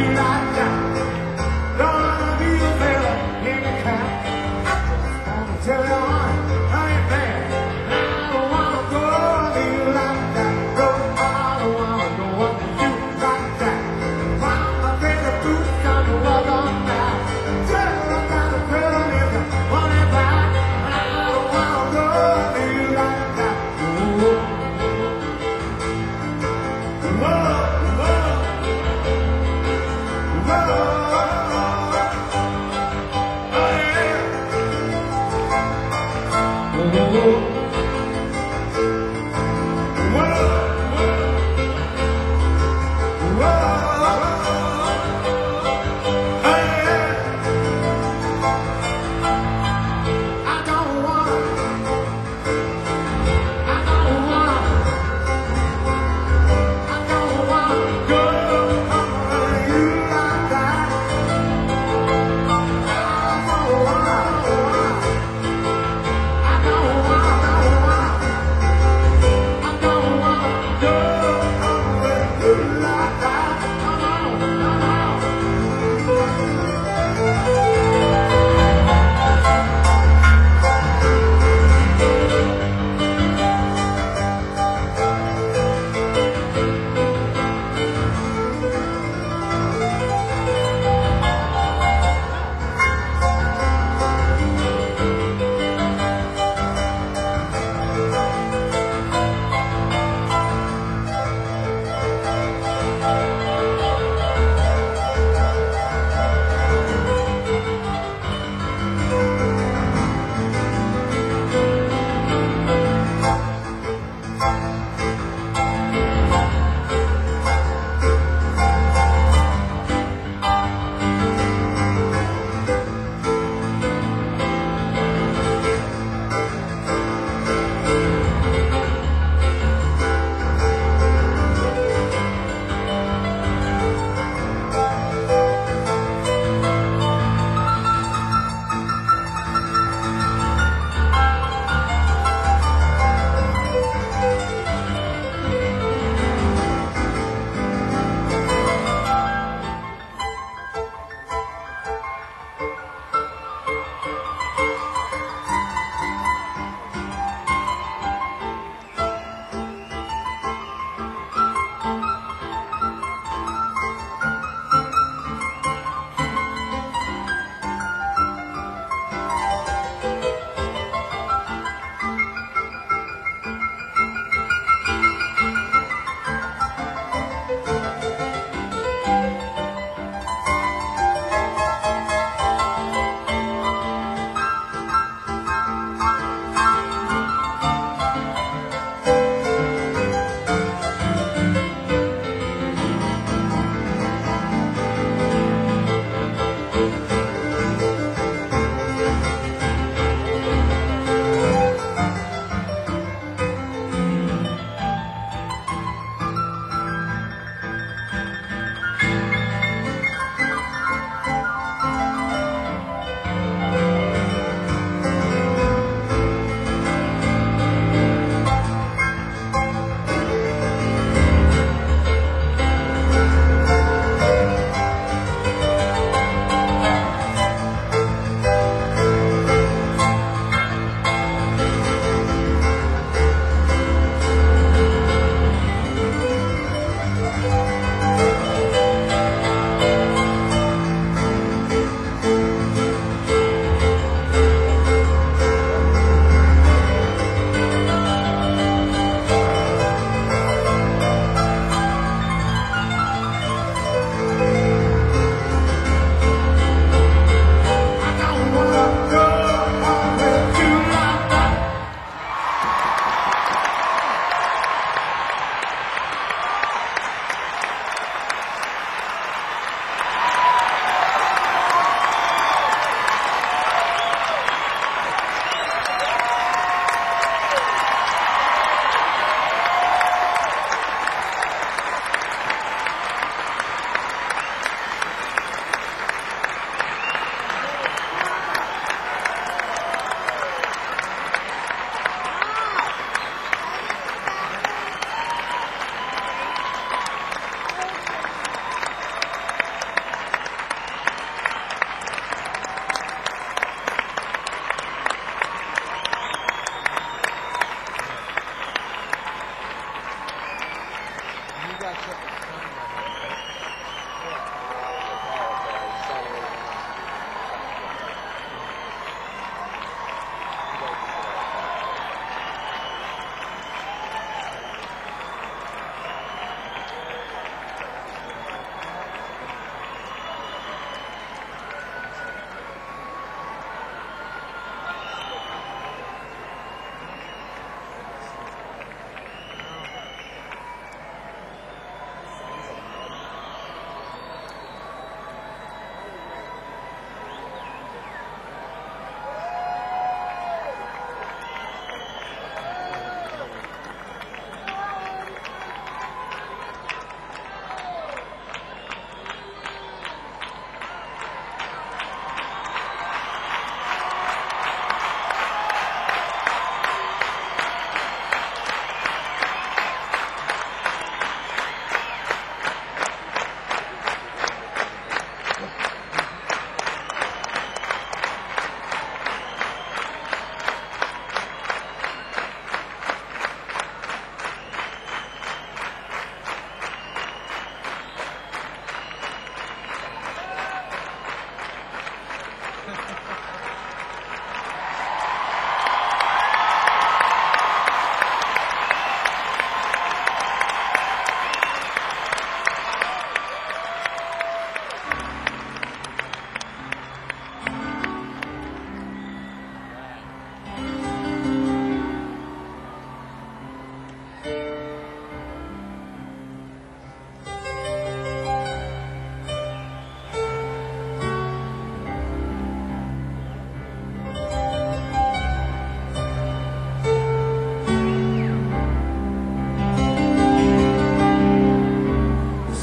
you like that. Don't wanna be a fella in the cat. I just wanna tell you on, I ain't bad. I don't wanna go to you like that. No, I don't wanna go up to you like that. Find my favorite boots, time to walk on back. Tell you I got a girl if you want it back. I don't wanna go to you like that. Whoa, whoa, whoa.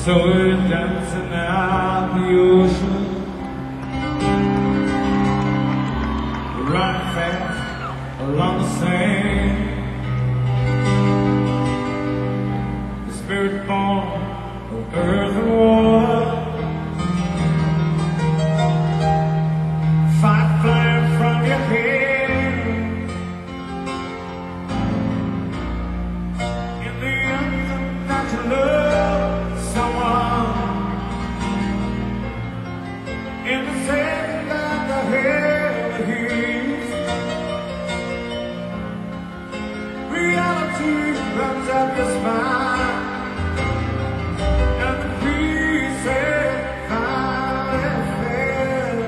So we're dancing out the ocean, running fast along the sand. The spirit born of earth and water, fight flying from your head. In the anthem that you love someone, in the second that the hell heals, reality runs up your spine, and the pieces finally fell.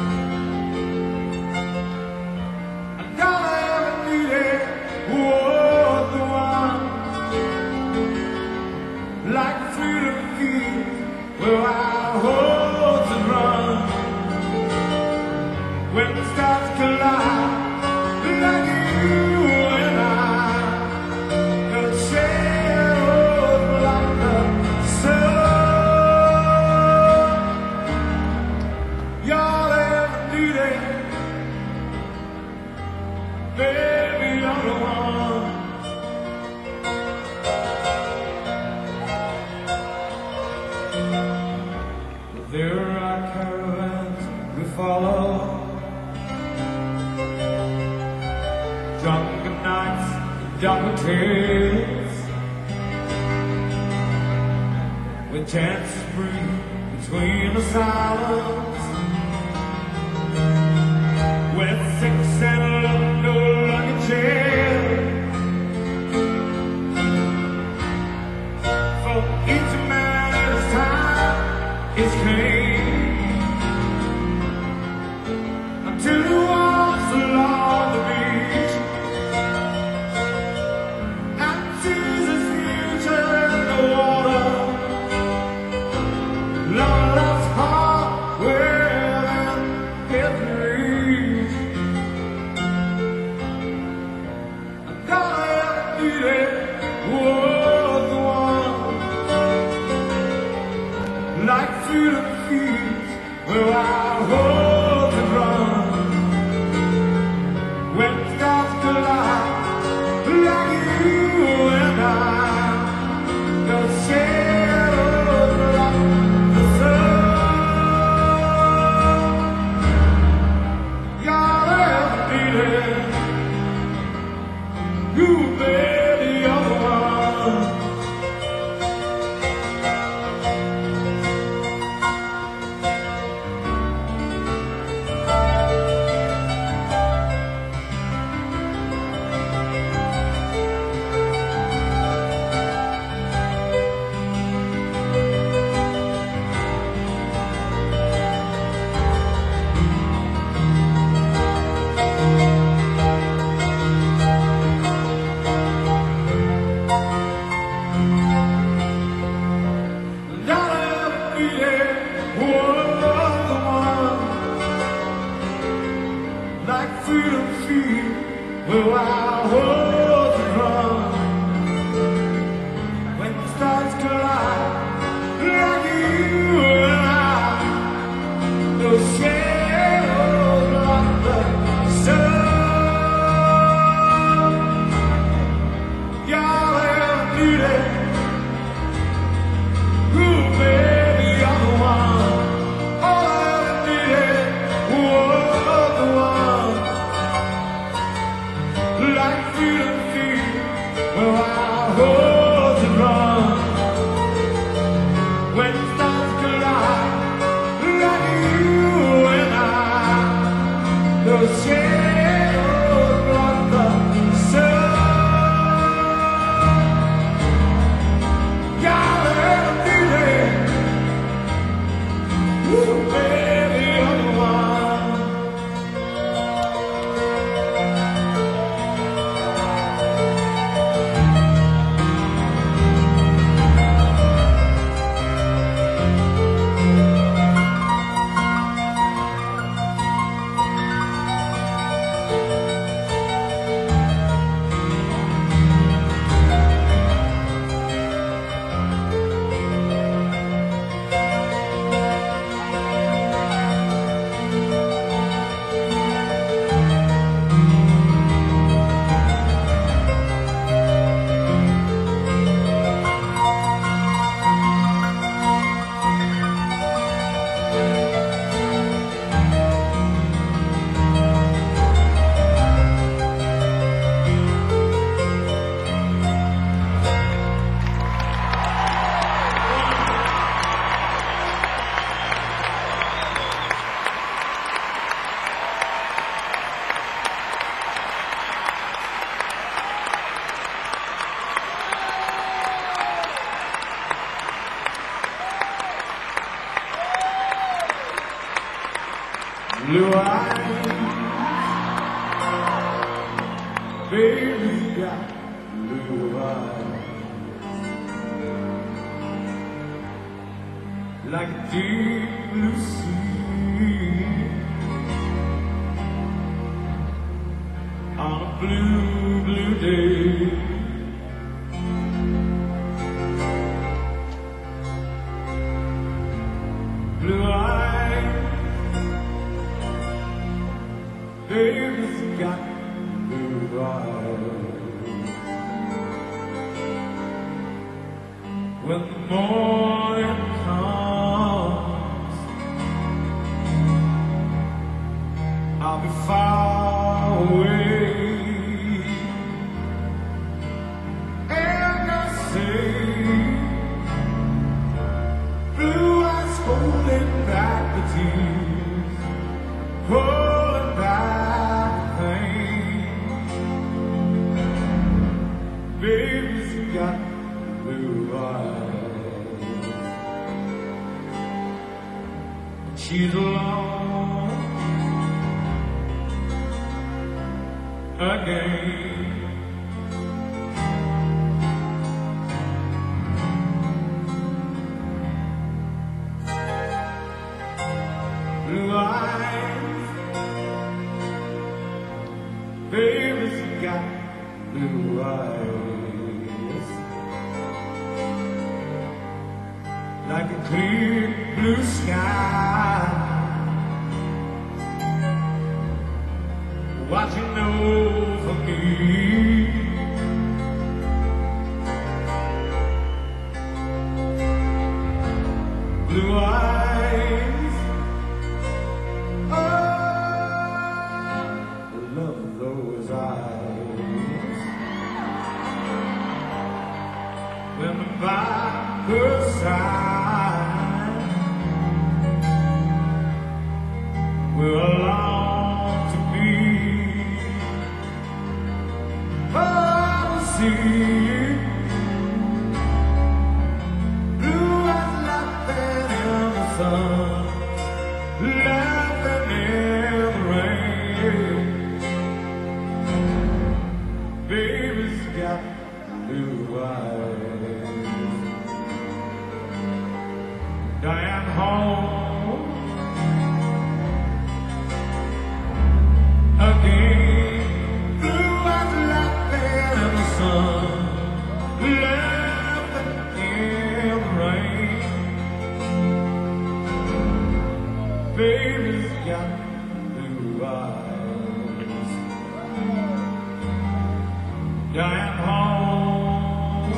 And all I ever needed was the one, like freedom feels where our hearts run. When the stars collide, like you and I, the shadows like the sun. Y'all ever needed, baby, you're the one. There are caravans we follow, drunken nights, darker tales, with chances breathe between the silence, with six and love no lucky jail. For each man at his time is clean, until he walks along the beach and sees his future in the water. Long lost heart within his reach. And all I ever needed was the one, like freedom feels where our hearts run. When stars collide, like you and I, the shadows like the sun. Y'all ever needed, you baby, you're the one. Like freedom feels where our hearts run. When the stars collide, like you and I, those shadows like the sun. Y'all ever needed, ooh baby, you're the one. All I ever needed was the one, like freedom blue eyes, baby got blue eyes, like a deep blue sea on a blue, blue day. Blue eyes, baby's got blue eyes. When the morning comes, I'll be far away, and I'll say, blue eyes holding back the tears, holding back the pain. Baby's got blue eyes, and she's alone again. Blue eyes, baby's got blue eyes, like a clear blue sky, watching over me. Blue eyes, oh, the love of those eyes. When I'm by her side, we're alone to be. Oh, I see blue eyes laughing in the sun, laughing in the rain. Baby's got blue eyes. Diane home again. Blue eyes laughing in the sun, laughing in the rain. Baby's got blue eyes. Diane home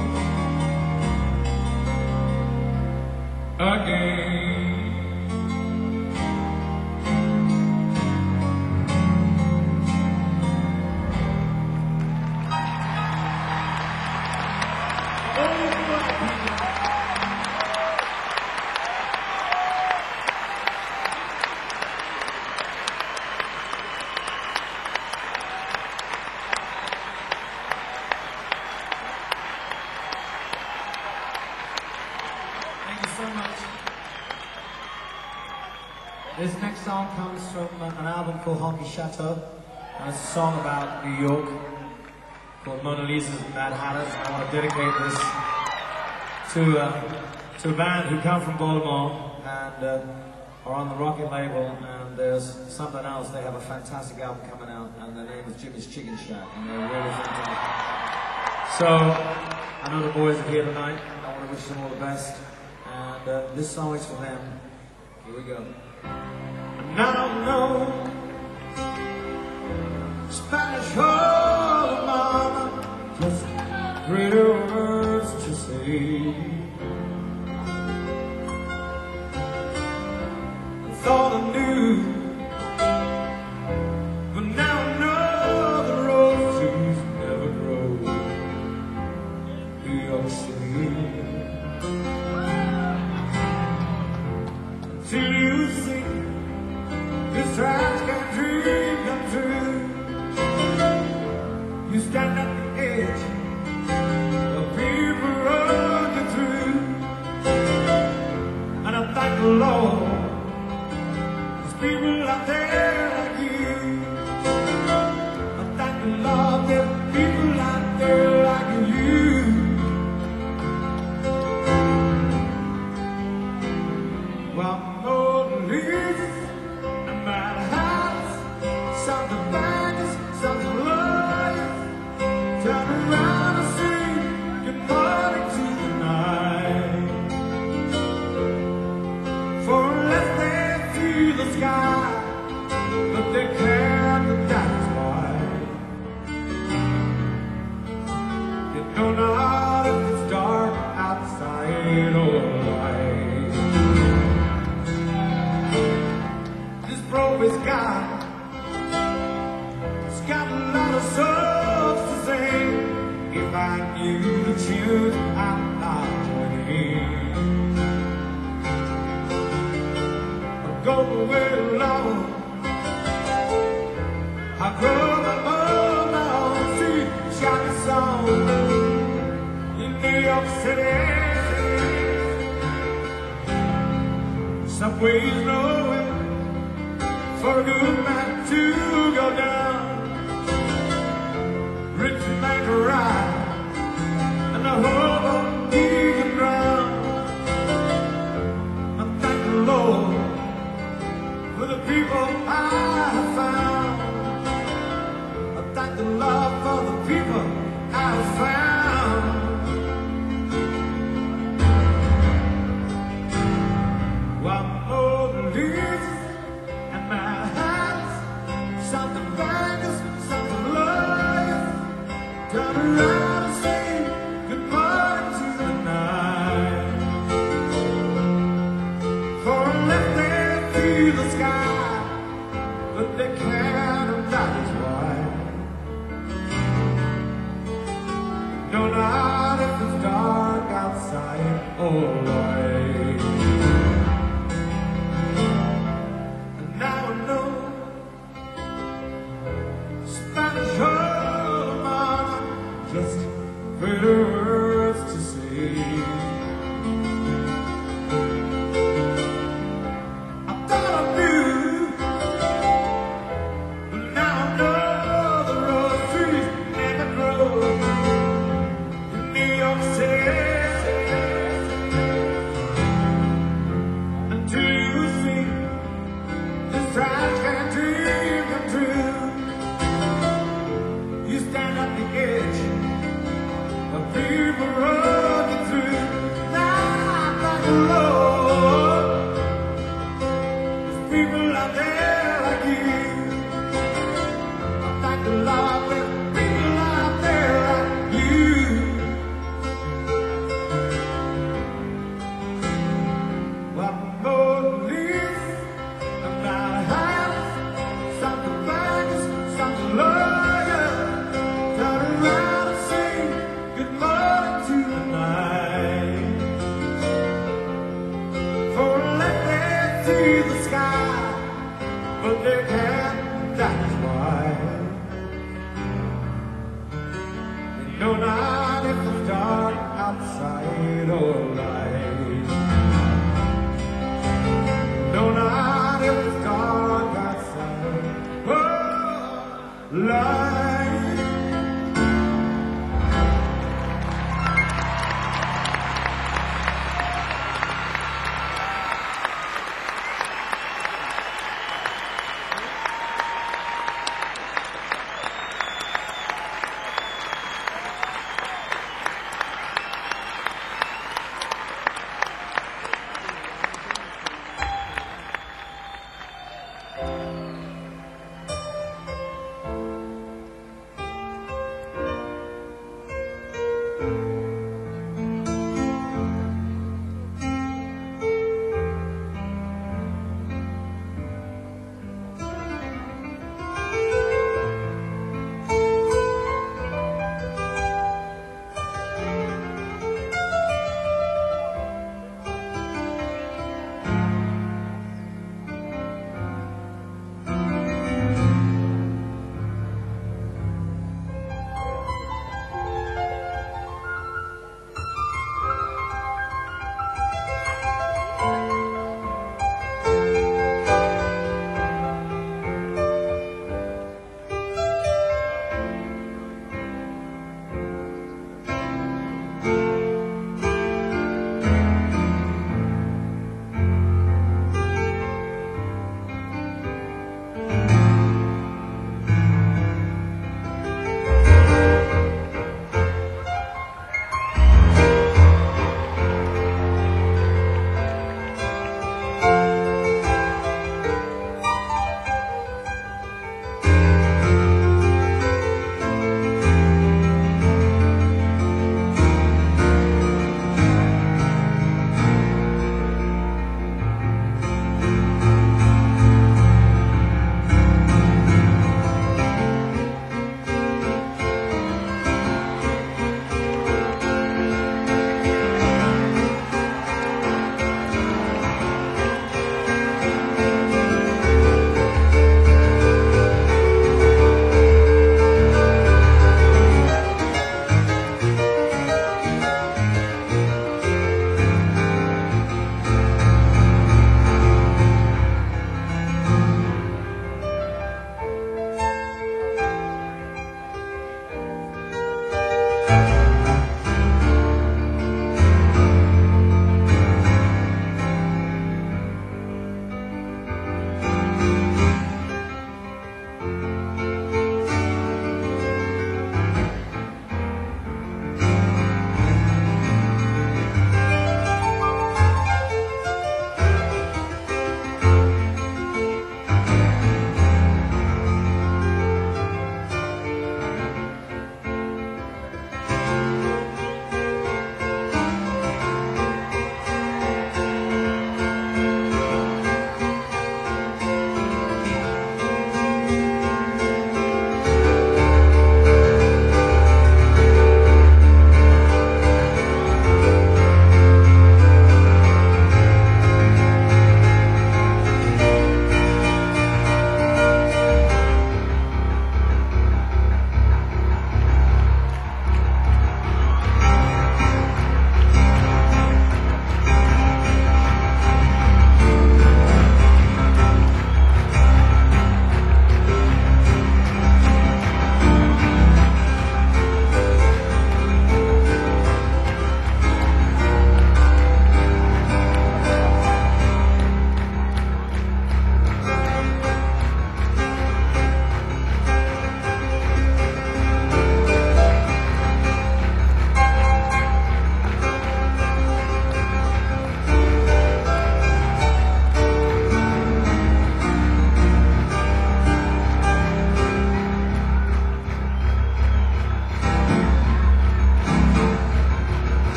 again. Thank you so much. This next song comes from uh, an album called Honky Chateau, and it's a song about New York called Mona Lisa's Mad Hatters. I want to dedicate this to uh, to a band who come from Baltimore and uh, are on the Rocket label. And there's something else. They have a fantastic album coming out, and their name is Jimmy's Chicken Shack, and they're really fantastic. So I know the boys are here tonight. I want to wish them all the best. And uh, this song is for them. Here we go. Now I know Spanish, oh mama, just pretty words to say. I thought I knew, but now I know the roses never grow beyond sea. Till you see this trans-can dream come true, you stand at the edge of people running through, and I thank the Lord, 'cause people like out there like you. I thank the Lord there's people out there like you. Well, Mona Lisa and my house, some the bankers, some the lawyers, turn around and sing good morning to the night. For unless they see the sky, but they can't, and that's why they know not if it's dark outside or light. This broken sky, it's got a lot of songs to sing. If I knew the tune, I'm not winning. Go away alone. I grow my own on see shiny song in New York City. Subway's nowhere for a good man to go down. Rich man to ride and the hobo he can drown. I thank the Lord for the people I have found. I thank the Lord for the people I have found. Well, Mona Lisa and my house, some the bankers, some the lawyers, turn around and sing good morning to the night. For unless they see the sky, but they can't, and that is why. No, not if it's dark outside or light. And now I know Spanish woman, just better words to say. See the sky, but they can't, that's why. They know not if it's dark outside or light. Know not if it's dark outside or light.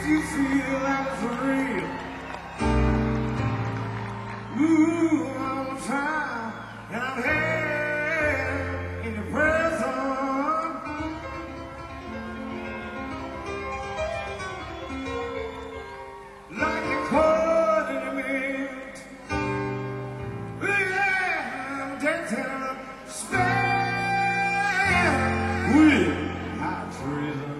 you feel like it's real. Ooh, I'm trying, and I'm here in the present. Like a chord in the wind. Yeah, I'm dancing spell with high treason.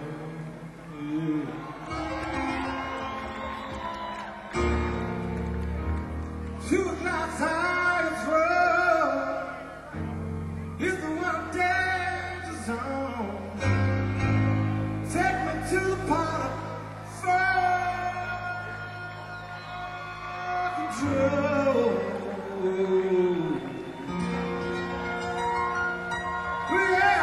Two o'clock silence road is the one danger zone. Take me to the part of far control. Yeah,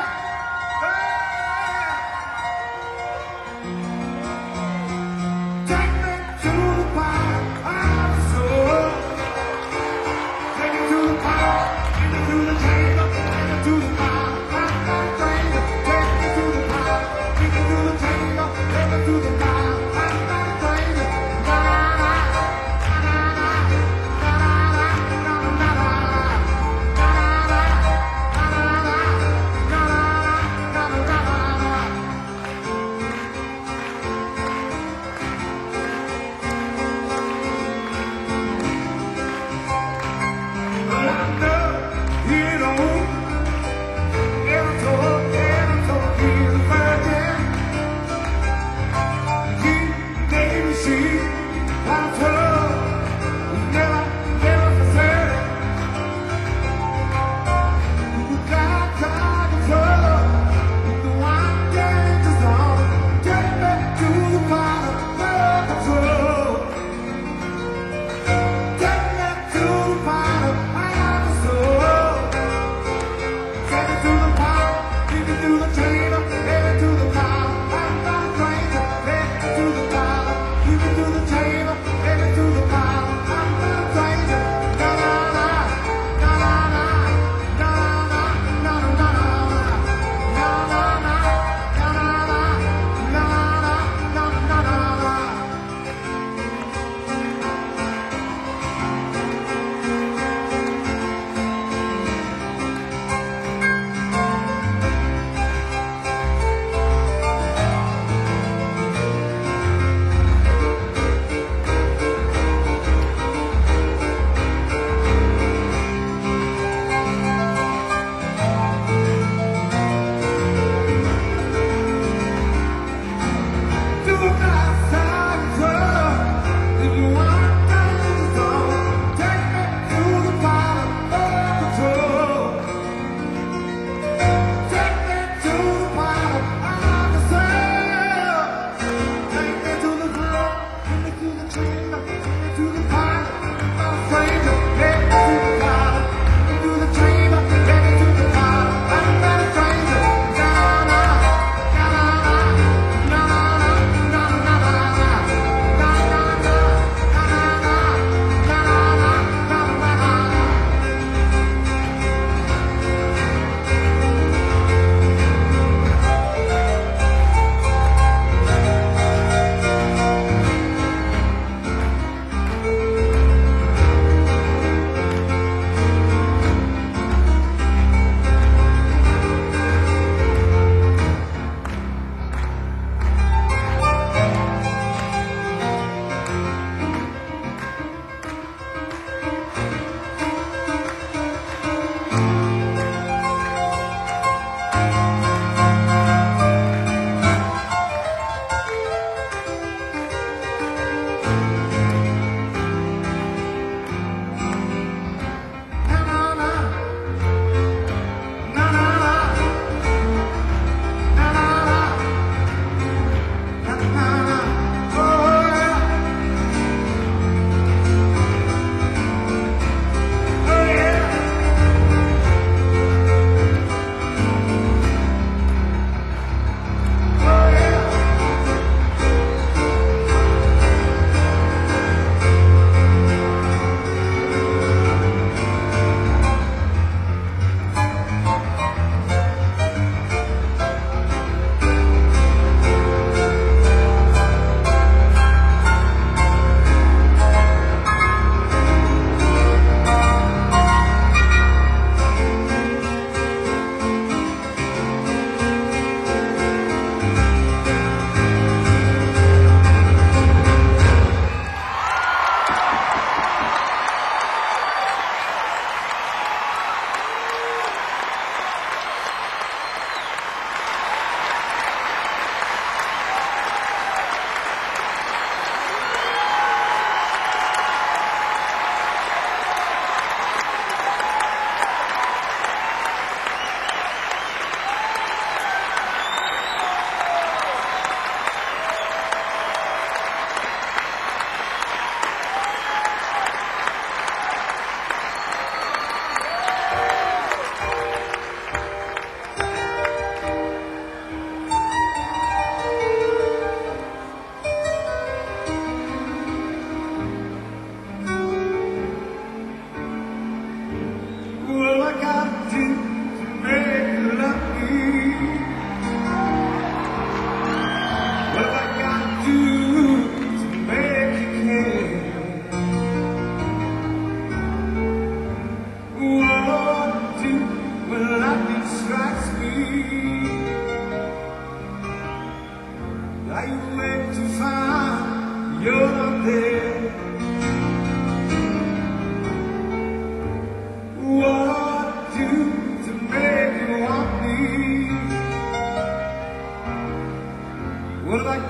take me to the part of soul. Take me to the power, take me to the chamber, take me to the power, I'm not stranger. Take me to the power, take me to the chamber, take me to the power, I'm not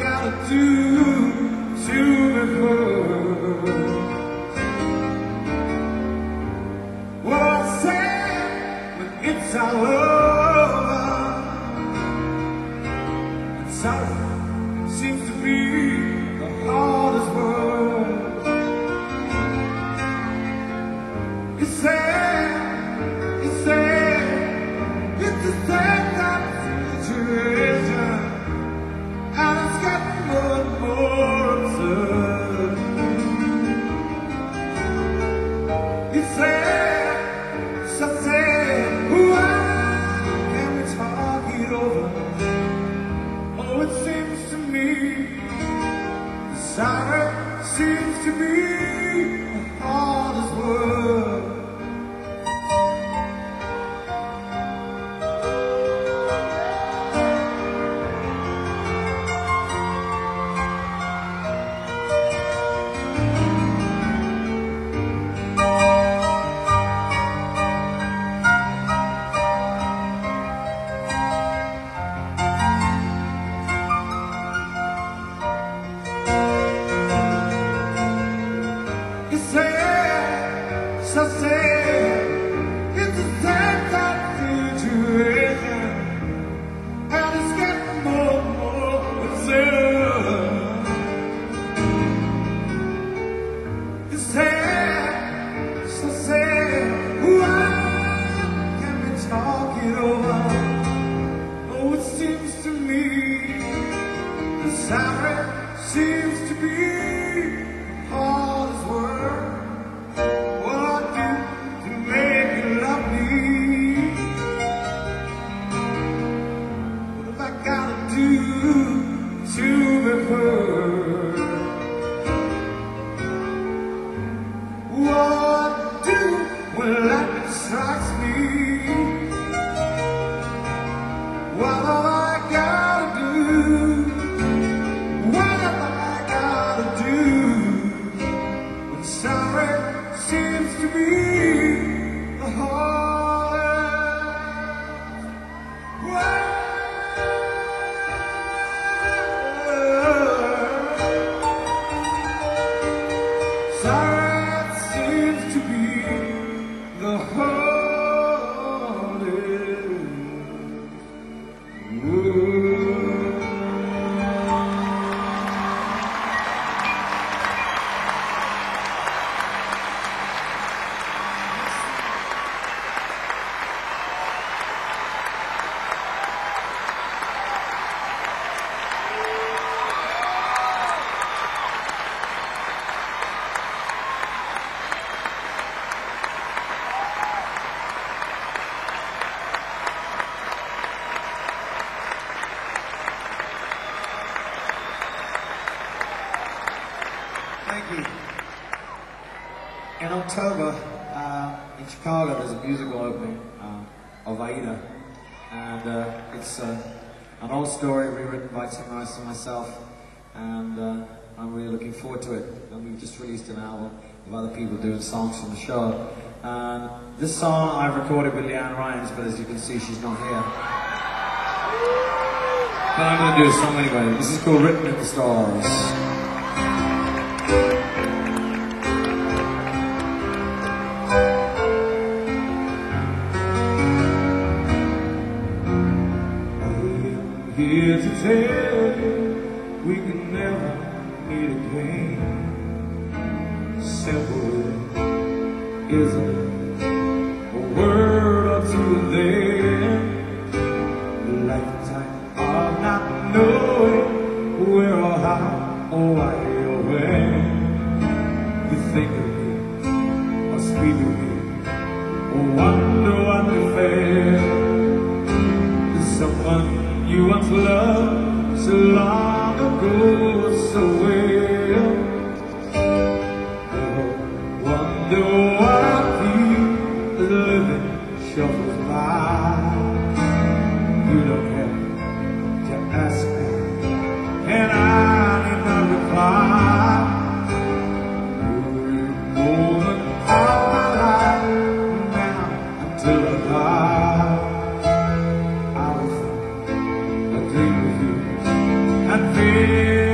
gotta do to be heard? What I say when it's all over? And sorry seems to be the hardest word. It's sad, it's sad, it's a sad kind of situation, and it's getting more and more absurd. It's sad, so sad, why can't we talk it over? Oh, it seems to me sorry seems to be the hardest word. It's sad, so sad, it's a sad kind of situation, and it's getting more and more absurd. It's sad, so sad, why can't we talk it over? Oh, it seems to me the sorry seems to be hardest word. What I do to make you love me? What have I gotta do to be heard? What I do when lightning strikes me? What have I gotta do? What have I gotta do? Sorry seems to be the hardest word. Sorry seems to be the hardest word. Thank you. In October, uh, in Chicago, there's a musical opening uh, of Aida, and uh, it's uh, an old story rewritten by Tim Rice and myself, and uh, I'm really looking forward to it. And we've just released an album of other people doing songs from the show. And this song I've recorded with Leanne Rhymes, but as you can see, she's not here. But I'm going to do a song anyway. This is called Written in the Stars. Here to tell you we can never meet again. Simple isn't a word or two in there. A lifetime of not knowing where or how or why or when you think of me or speak of me or wonder what we felt. Someone you once loved so long ago so well. Oh, wonder what I feel as living shuffles by. You don't have to ask me, and I need not reply. You're more than all my life now until I die. I was a dream with you and feel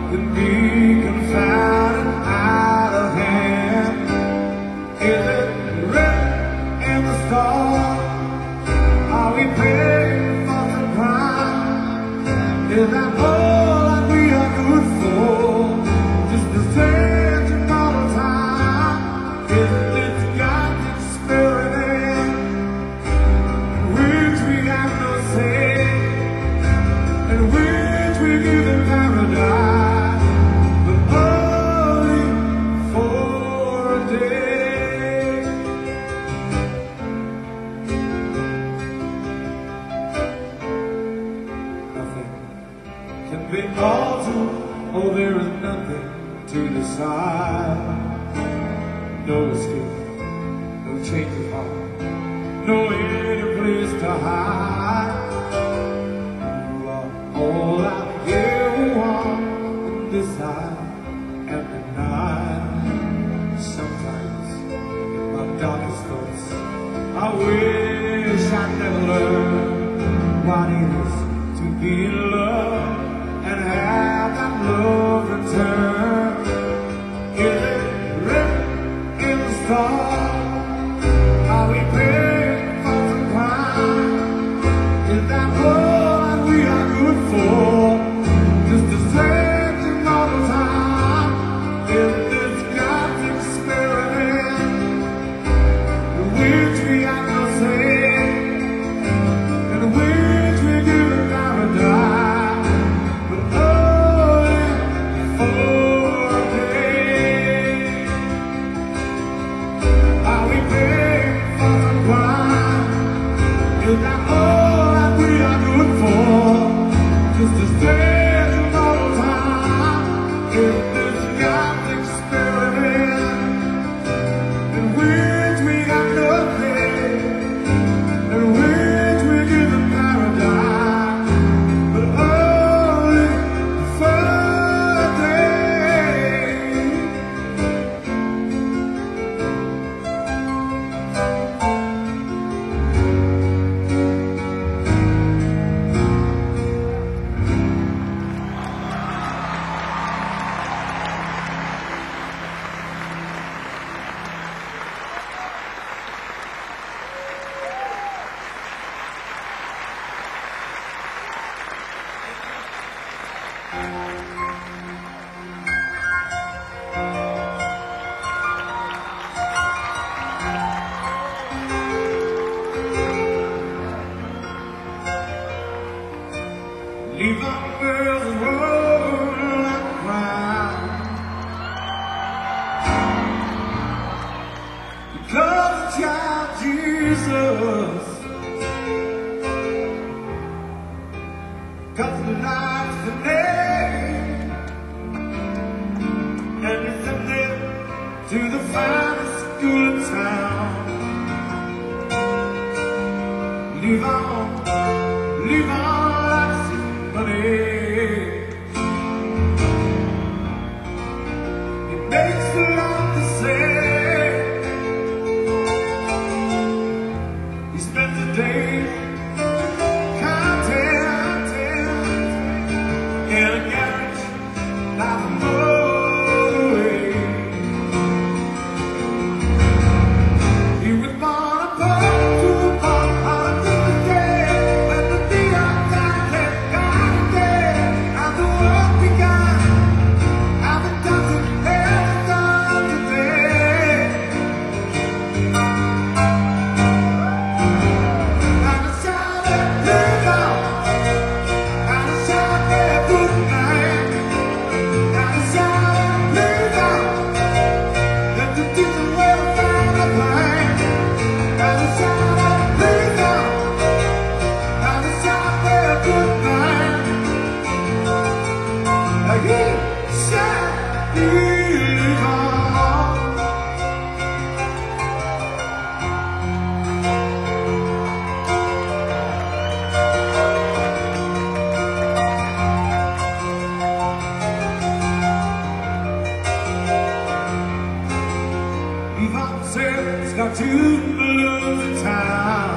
can be confounded, out of hand. Is it written in the stars? Are we paying for some crime? Is that all that we are good for? Just to stretch another time? Isn't this God's experiment in which we have no say, in which we give them paradise, but only for a day? Nothing can be altered, oh, there is nothing to decide. No escape, no change of heart, no any place to hide. You are all I ever want on this side and the night. Sometimes in my darkest thoughts, I wish I never learned what it is to be in love and have that love return. Is it written in the stars? Are we paying for some crime? Is that all that we are good for? Just to stretch another time? Is this God's experiment in which we have no say, in which we give a paradise, but only for a day? Are we paying for some crime? Is that all that we are good for? Just to stretch another time? Is this God's experiment in which we got nothing, in which we give them paradise, but only for a day? Leave our girls roll like a crowd, because the child Jesus, got the life's the name, and it's a name to the finest school in town. Leave on, leave on like symphony. It makes a lot to say. He spends the day counting in a garage by the motorway. He was born a poet to a pop on a Christmas day, when the neon sign said God is dead, and the world began, and the dancing has done today. And I shouted, live on, and I shouted, good night, and I shouted, live on, let the teacher will find a plan. And I shouted, live on, and I shouted, good night. And he said, live on. Yvonne said it's got two balloons in town.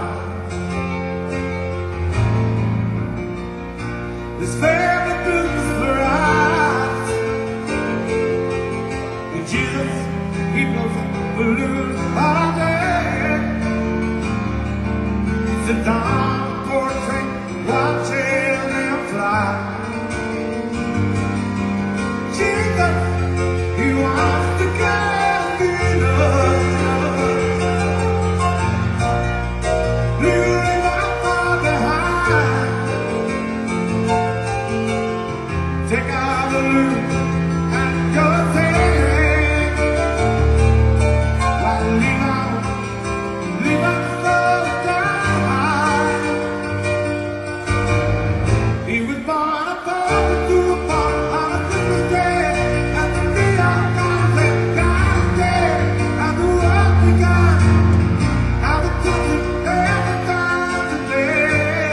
This family business thrives. Sit down for a drink, watching them fly. Jesus, he wants to get in us. Leaving our far behind. Take out the loop and go take. While leave out, leave out slow down. He was born a poet to a part on a Christmas day, and the neon lights and God dead, and the world began. Now the touch every time today.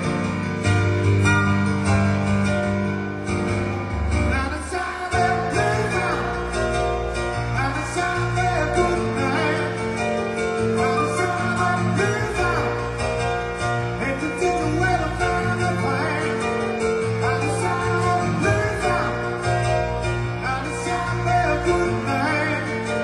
Now the sound of playground, now the sound of good night, now the sound of playground, and the distant weather found the fire. Now the sound of playground, now the sound of good night.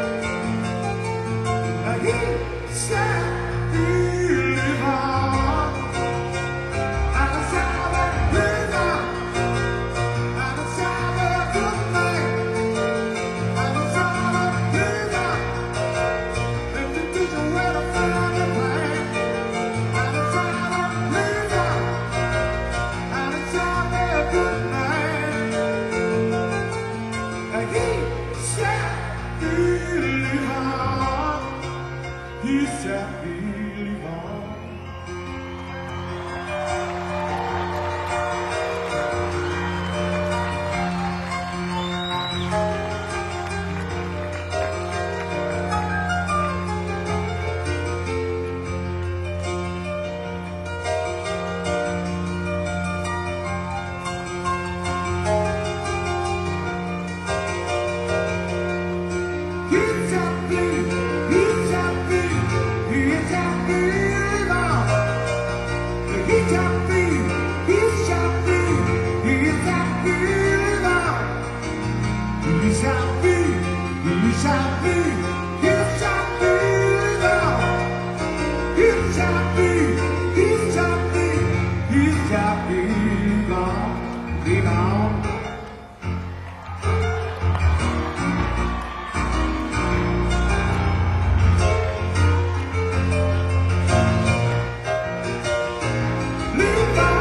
Now he shall live on. Now the sound of playground, now the sound of good night. Now the sound of playground, and the distant weather found the fire. Now the sound of playground, now the sound of good night. Now he shall live on. He shall live on. He shall be, he shall be, he shall live on. He shall be, he shall be, he shall live on. He shall be, he shall be, he shall live on. He shall be, he shall be, he shall live on, live on. Live on.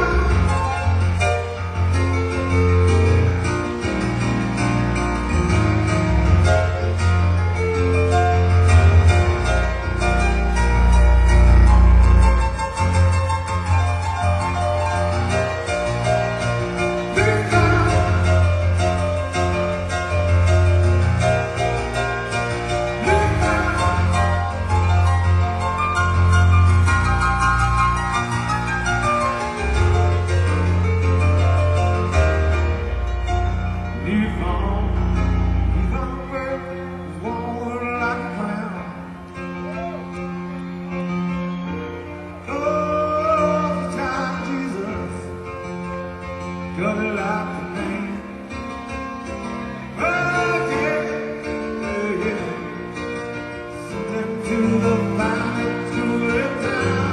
Live on. Live on. Live on, keep on working, walk like a clown. Oh, the child Jesus, got it like a man. Oh, yeah, yeah, yeah. Send to the valley, to the town.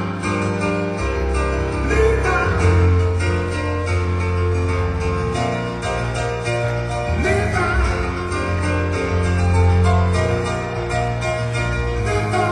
Live on, live on, live on.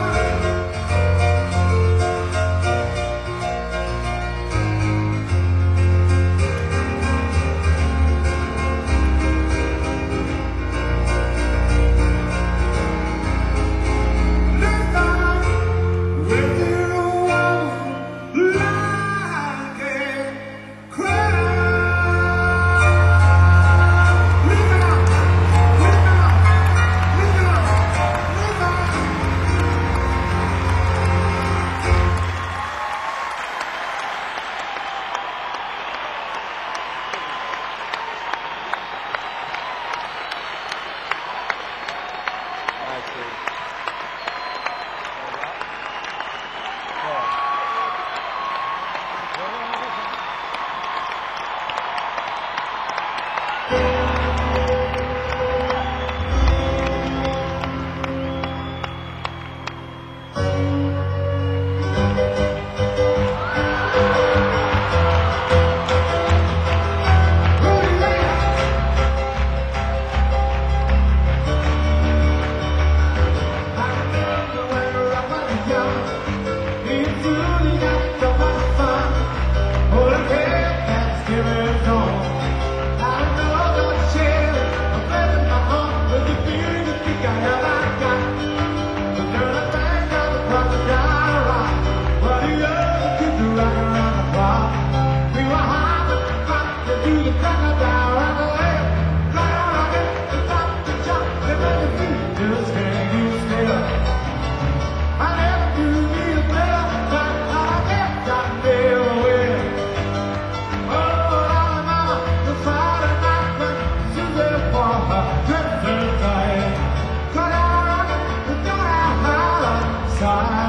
through the crocodile rock away. Gonna rock it, the top, the chop, and then the feet just can't keep still. I never do need a better, but I guess I never will. Oh, Alabama, the Friday night when Susie Parker dripped her tight. Gonna rock it, the gonna side.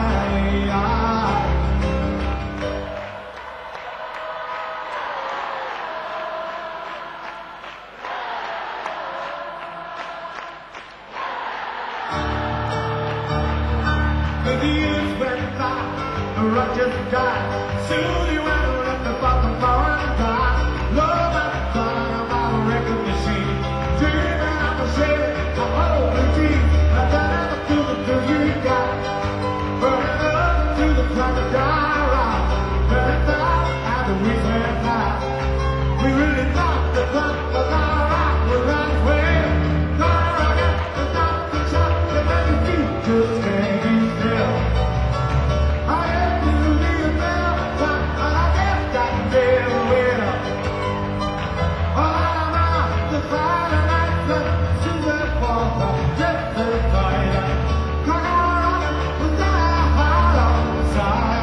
The years went by, the rock just died. Soon he went and left the bottom bar and died. Love at the time, I'm a record machine. Dreaming of a shade, I'm holding deep. I got never to the till you got. Burning up to the crocodile rock. Burning out as the weeks went by. We really thought the crocodile rock would run away. Gonna rock it, the top, the chop, the baby feet just can't keep still. I am to be a bell, but I guess I never will. Oh, I'm the Friday night that Susie Parker just the fire. Gonna rock it, the die on the side.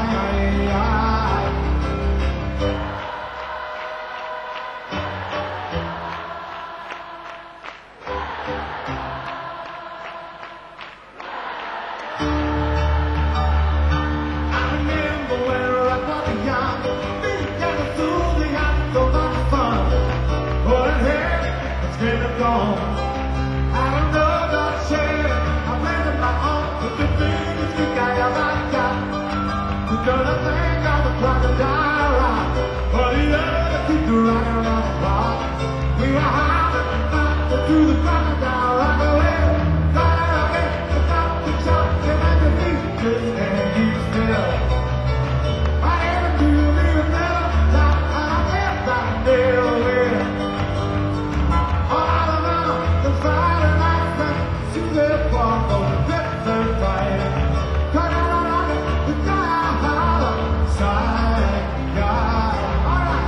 I remember when I was young, big and soothing, had so much fun. But hey, it's getting gone. I don't know about sharing. I played it my own, but the biggest thing I ever got. We gonna think of the crocodile rock, but the other keep the rock around the rock. We were hiding back through the crocodile rock away. Gonna rock it, the top, the chop, and then the feet just can't keep still. I never do need a bell, now I guess I never will. Oh, Alabama, the Friday night when Susie Parker dripped her tight. Gonna rock it, the die side, God. All right.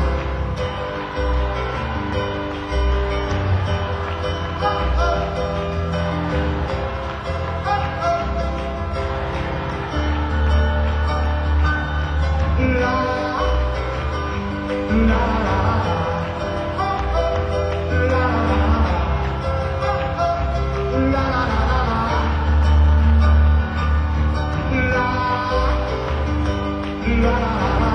Oh, oh. Oh, oh. La, la, la, oh, oh, la, oh, oh, la, la, la, la,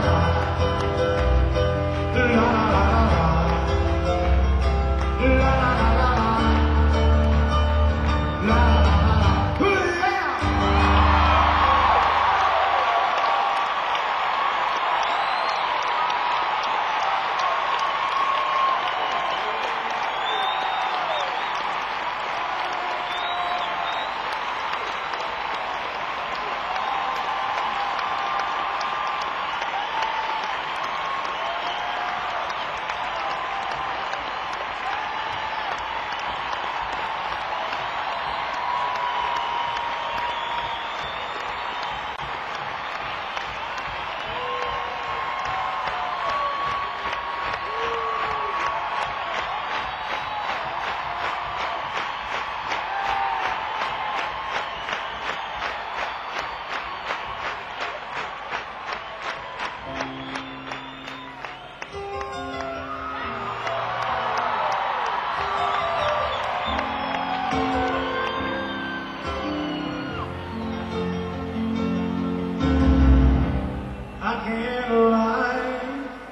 I can't lie,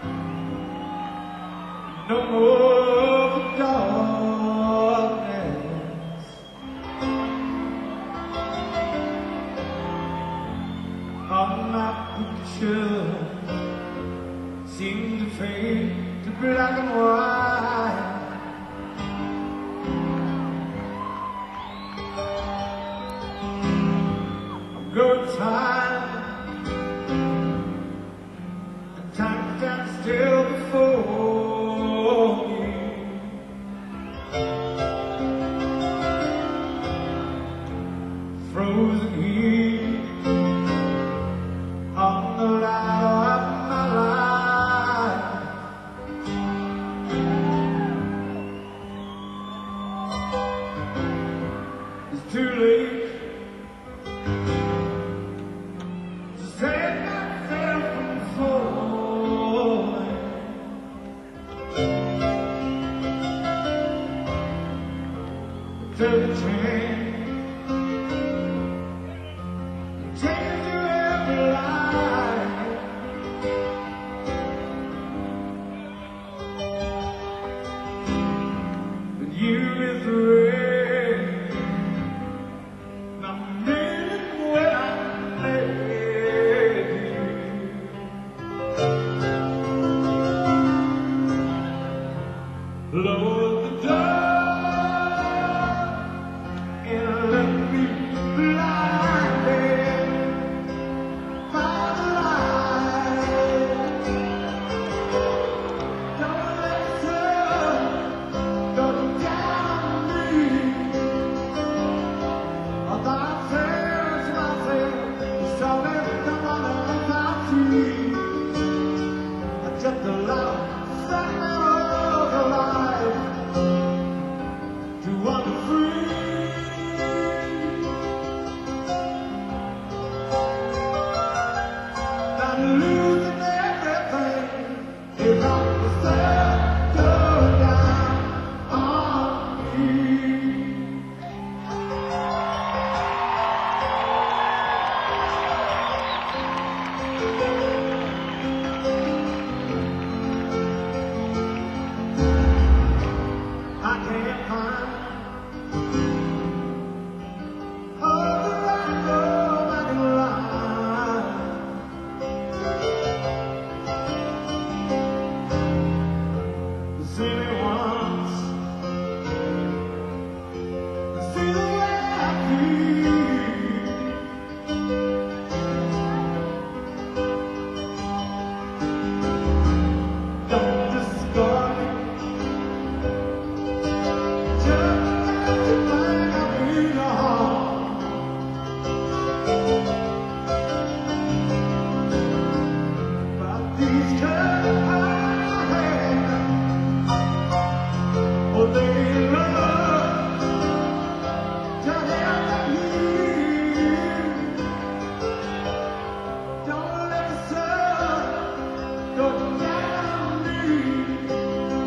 no more darkness. All my pictures seem to fade to black and white. I'm growing tired. Time stands still before me. Frozen here on the ladder of my life. Take a chance, take it to every life. But you is the rain, and I'm kneeling when I met you. Lower the door. Just a love, of a life to wander free. Not losing everything if I was settled down on me. I can't find other romantic line. The city wants to see the way I feel. Don't discard me. Don't let the sun go down on me.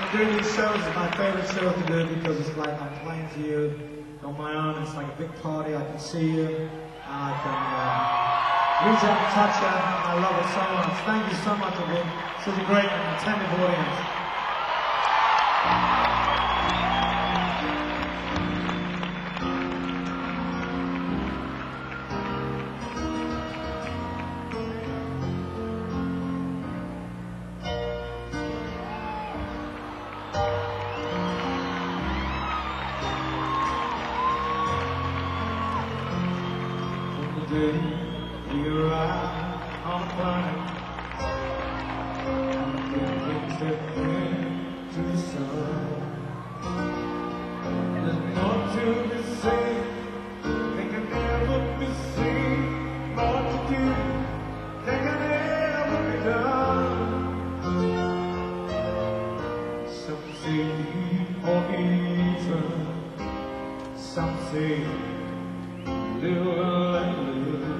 doing these shows is my favorite show to do because it's like I'm playing to you on my own. It's like a big party. I can see you. I can uh, reach out and touch you. I love it so much. Thank you so much for being such a great and attentive audience. Day we arrive on a planet, and the things that bring to the sun. There's more to be seen, they can never be seen. More to do, they can never be done. Some say or even, some say live and live.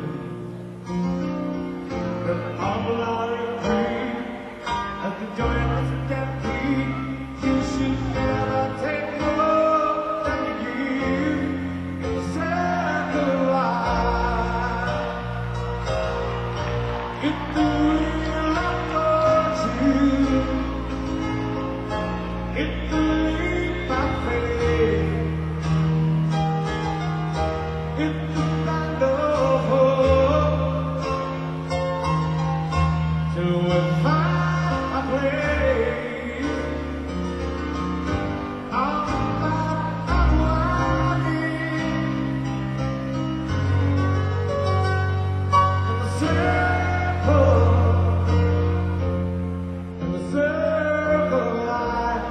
But all I agree, at the joyous can be, you should never take more than you give in the circle of life. If the real I want you, if the leap by faith, if the land of hope, till we find a place on the top of winding in the circle, in the circle of life.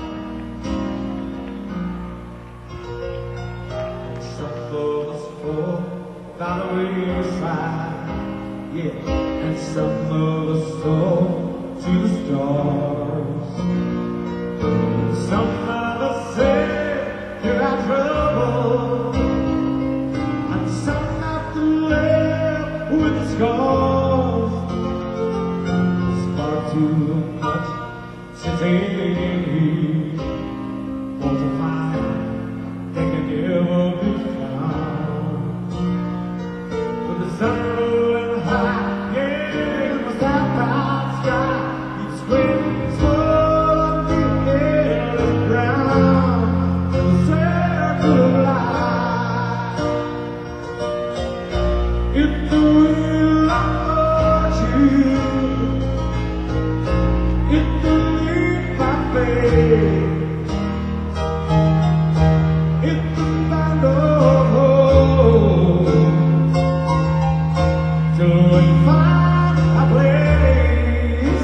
And some of us fall by the wayside, yeah, and some of us fall to the stars. And some of us say you're out trouble, and some have to live with the scars. It's far too much to take for to find they can never be found. But the sun rolling high, yeah, it was that bright sky. It's screaming so deep in the ground. The circle of life. If the will I want you, if the leap by faith, if the land of hope, till we find a place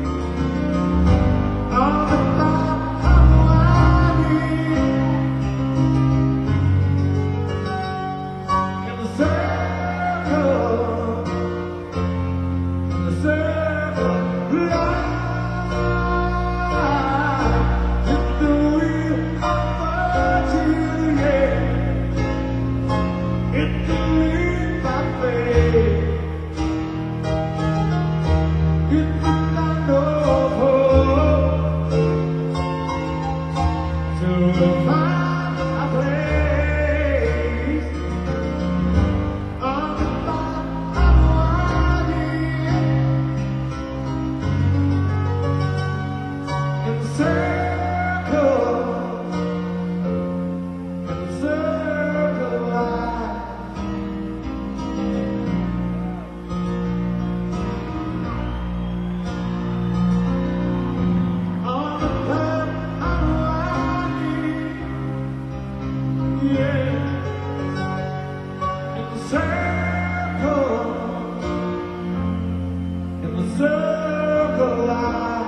on the top of winding in the circle, in the circle of life. If the wheel of fortune, yeah, if the leap by faith, if the land of hope, till we find a place on the top of winding in the circle, in the circle of life. On the top of winding, yeah, in the circle, in the circle of life.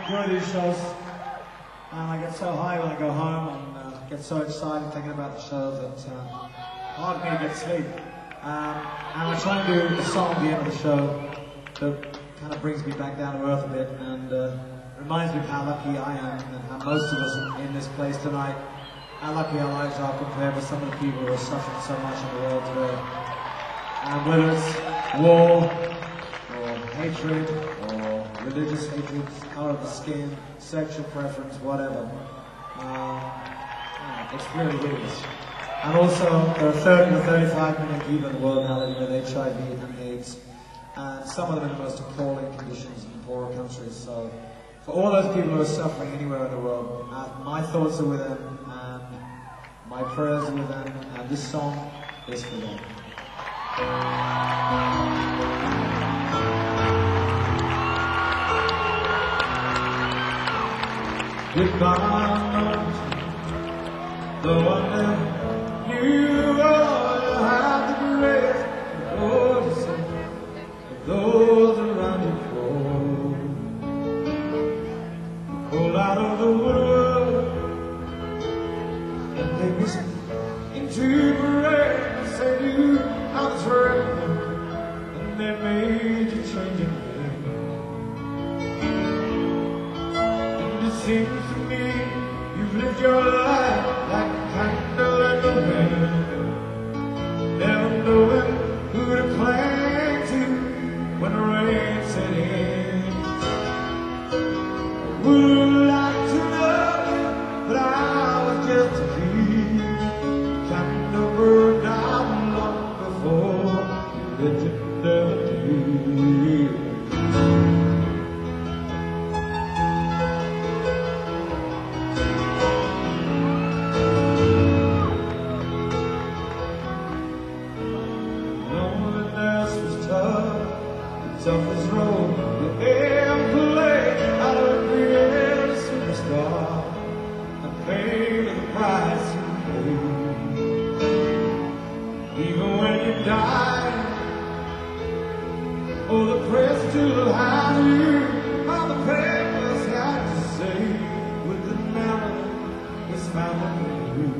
enjoy these shows. And I get so high when I go home and uh, get so excited thinking about the shows that uh, hard for me to get sleep. Um, and I try and do a song at the end of the show that kind of brings me back down to earth a bit and uh, reminds me of how lucky I am and how most of us in this place tonight, how lucky our lives are compared with some of the people who are suffering so much in the world today. And whether it's war, or hatred, or religious hatred, color of the skin, sexual preference, whatever, uh, yeah, it's really hideous. And also, there are thirty to thirty-five million people in the world now living with H I V and AIDS, and some of them in the most appalling conditions in poorer countries. So, for all those people who are suffering anywhere in the world, uh, my thoughts are with them, and my prayers are with them, and this song is for them. Goodbye, though I never knew all you had the grace of all you said, of those around you fall, fall out of the woodwork, and they whisper into the rain and say you I'm afraid, and they made you change your name. And it seems to me you've lived your life like a candle in the wind, never knowing who to cling to when the rain set in. I would like to love you, but I was just a kid. Candle burned out long before you let it never do. Toughest road you ever played. I don't create a superstar and pay the price you pay. Even when you die, oh, the press still had you. All the papers had to say with the melody was found on you.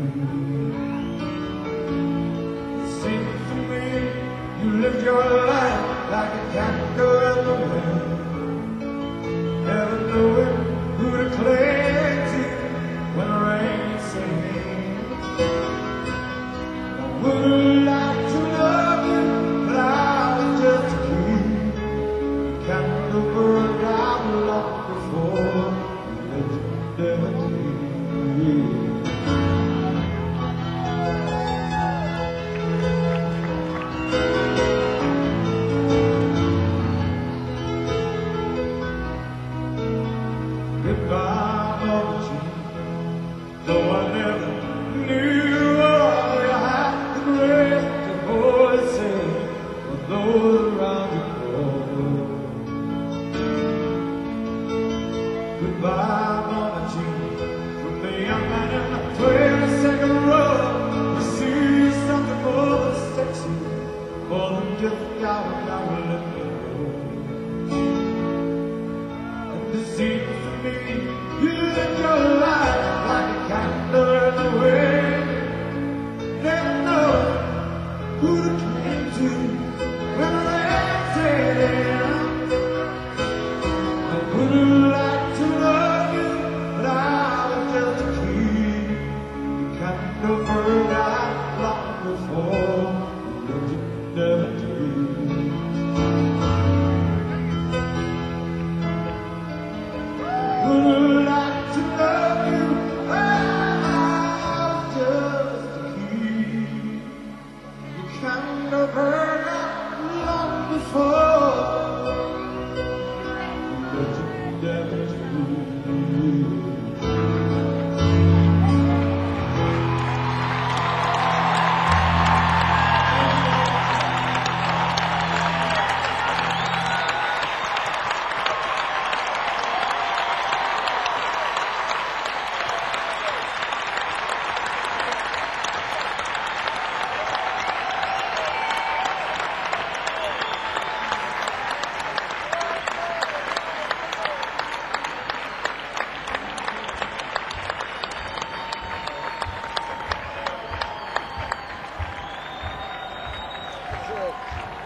It seems to me you lived your life like a candle in the wind, never knowing who to cling to when the rain set in. I would like to love you, but I was just a kid. The candle burned out long before you let it never do. Goodbye, Mama Jean, though I never knew all you had the grace to always say for those around you fall. Goodbye, Mama Jean, from the young man in the twenty-second row, we see something more than sexy, more than just a guy without a living. And it seems to me you live your life like a candle joke.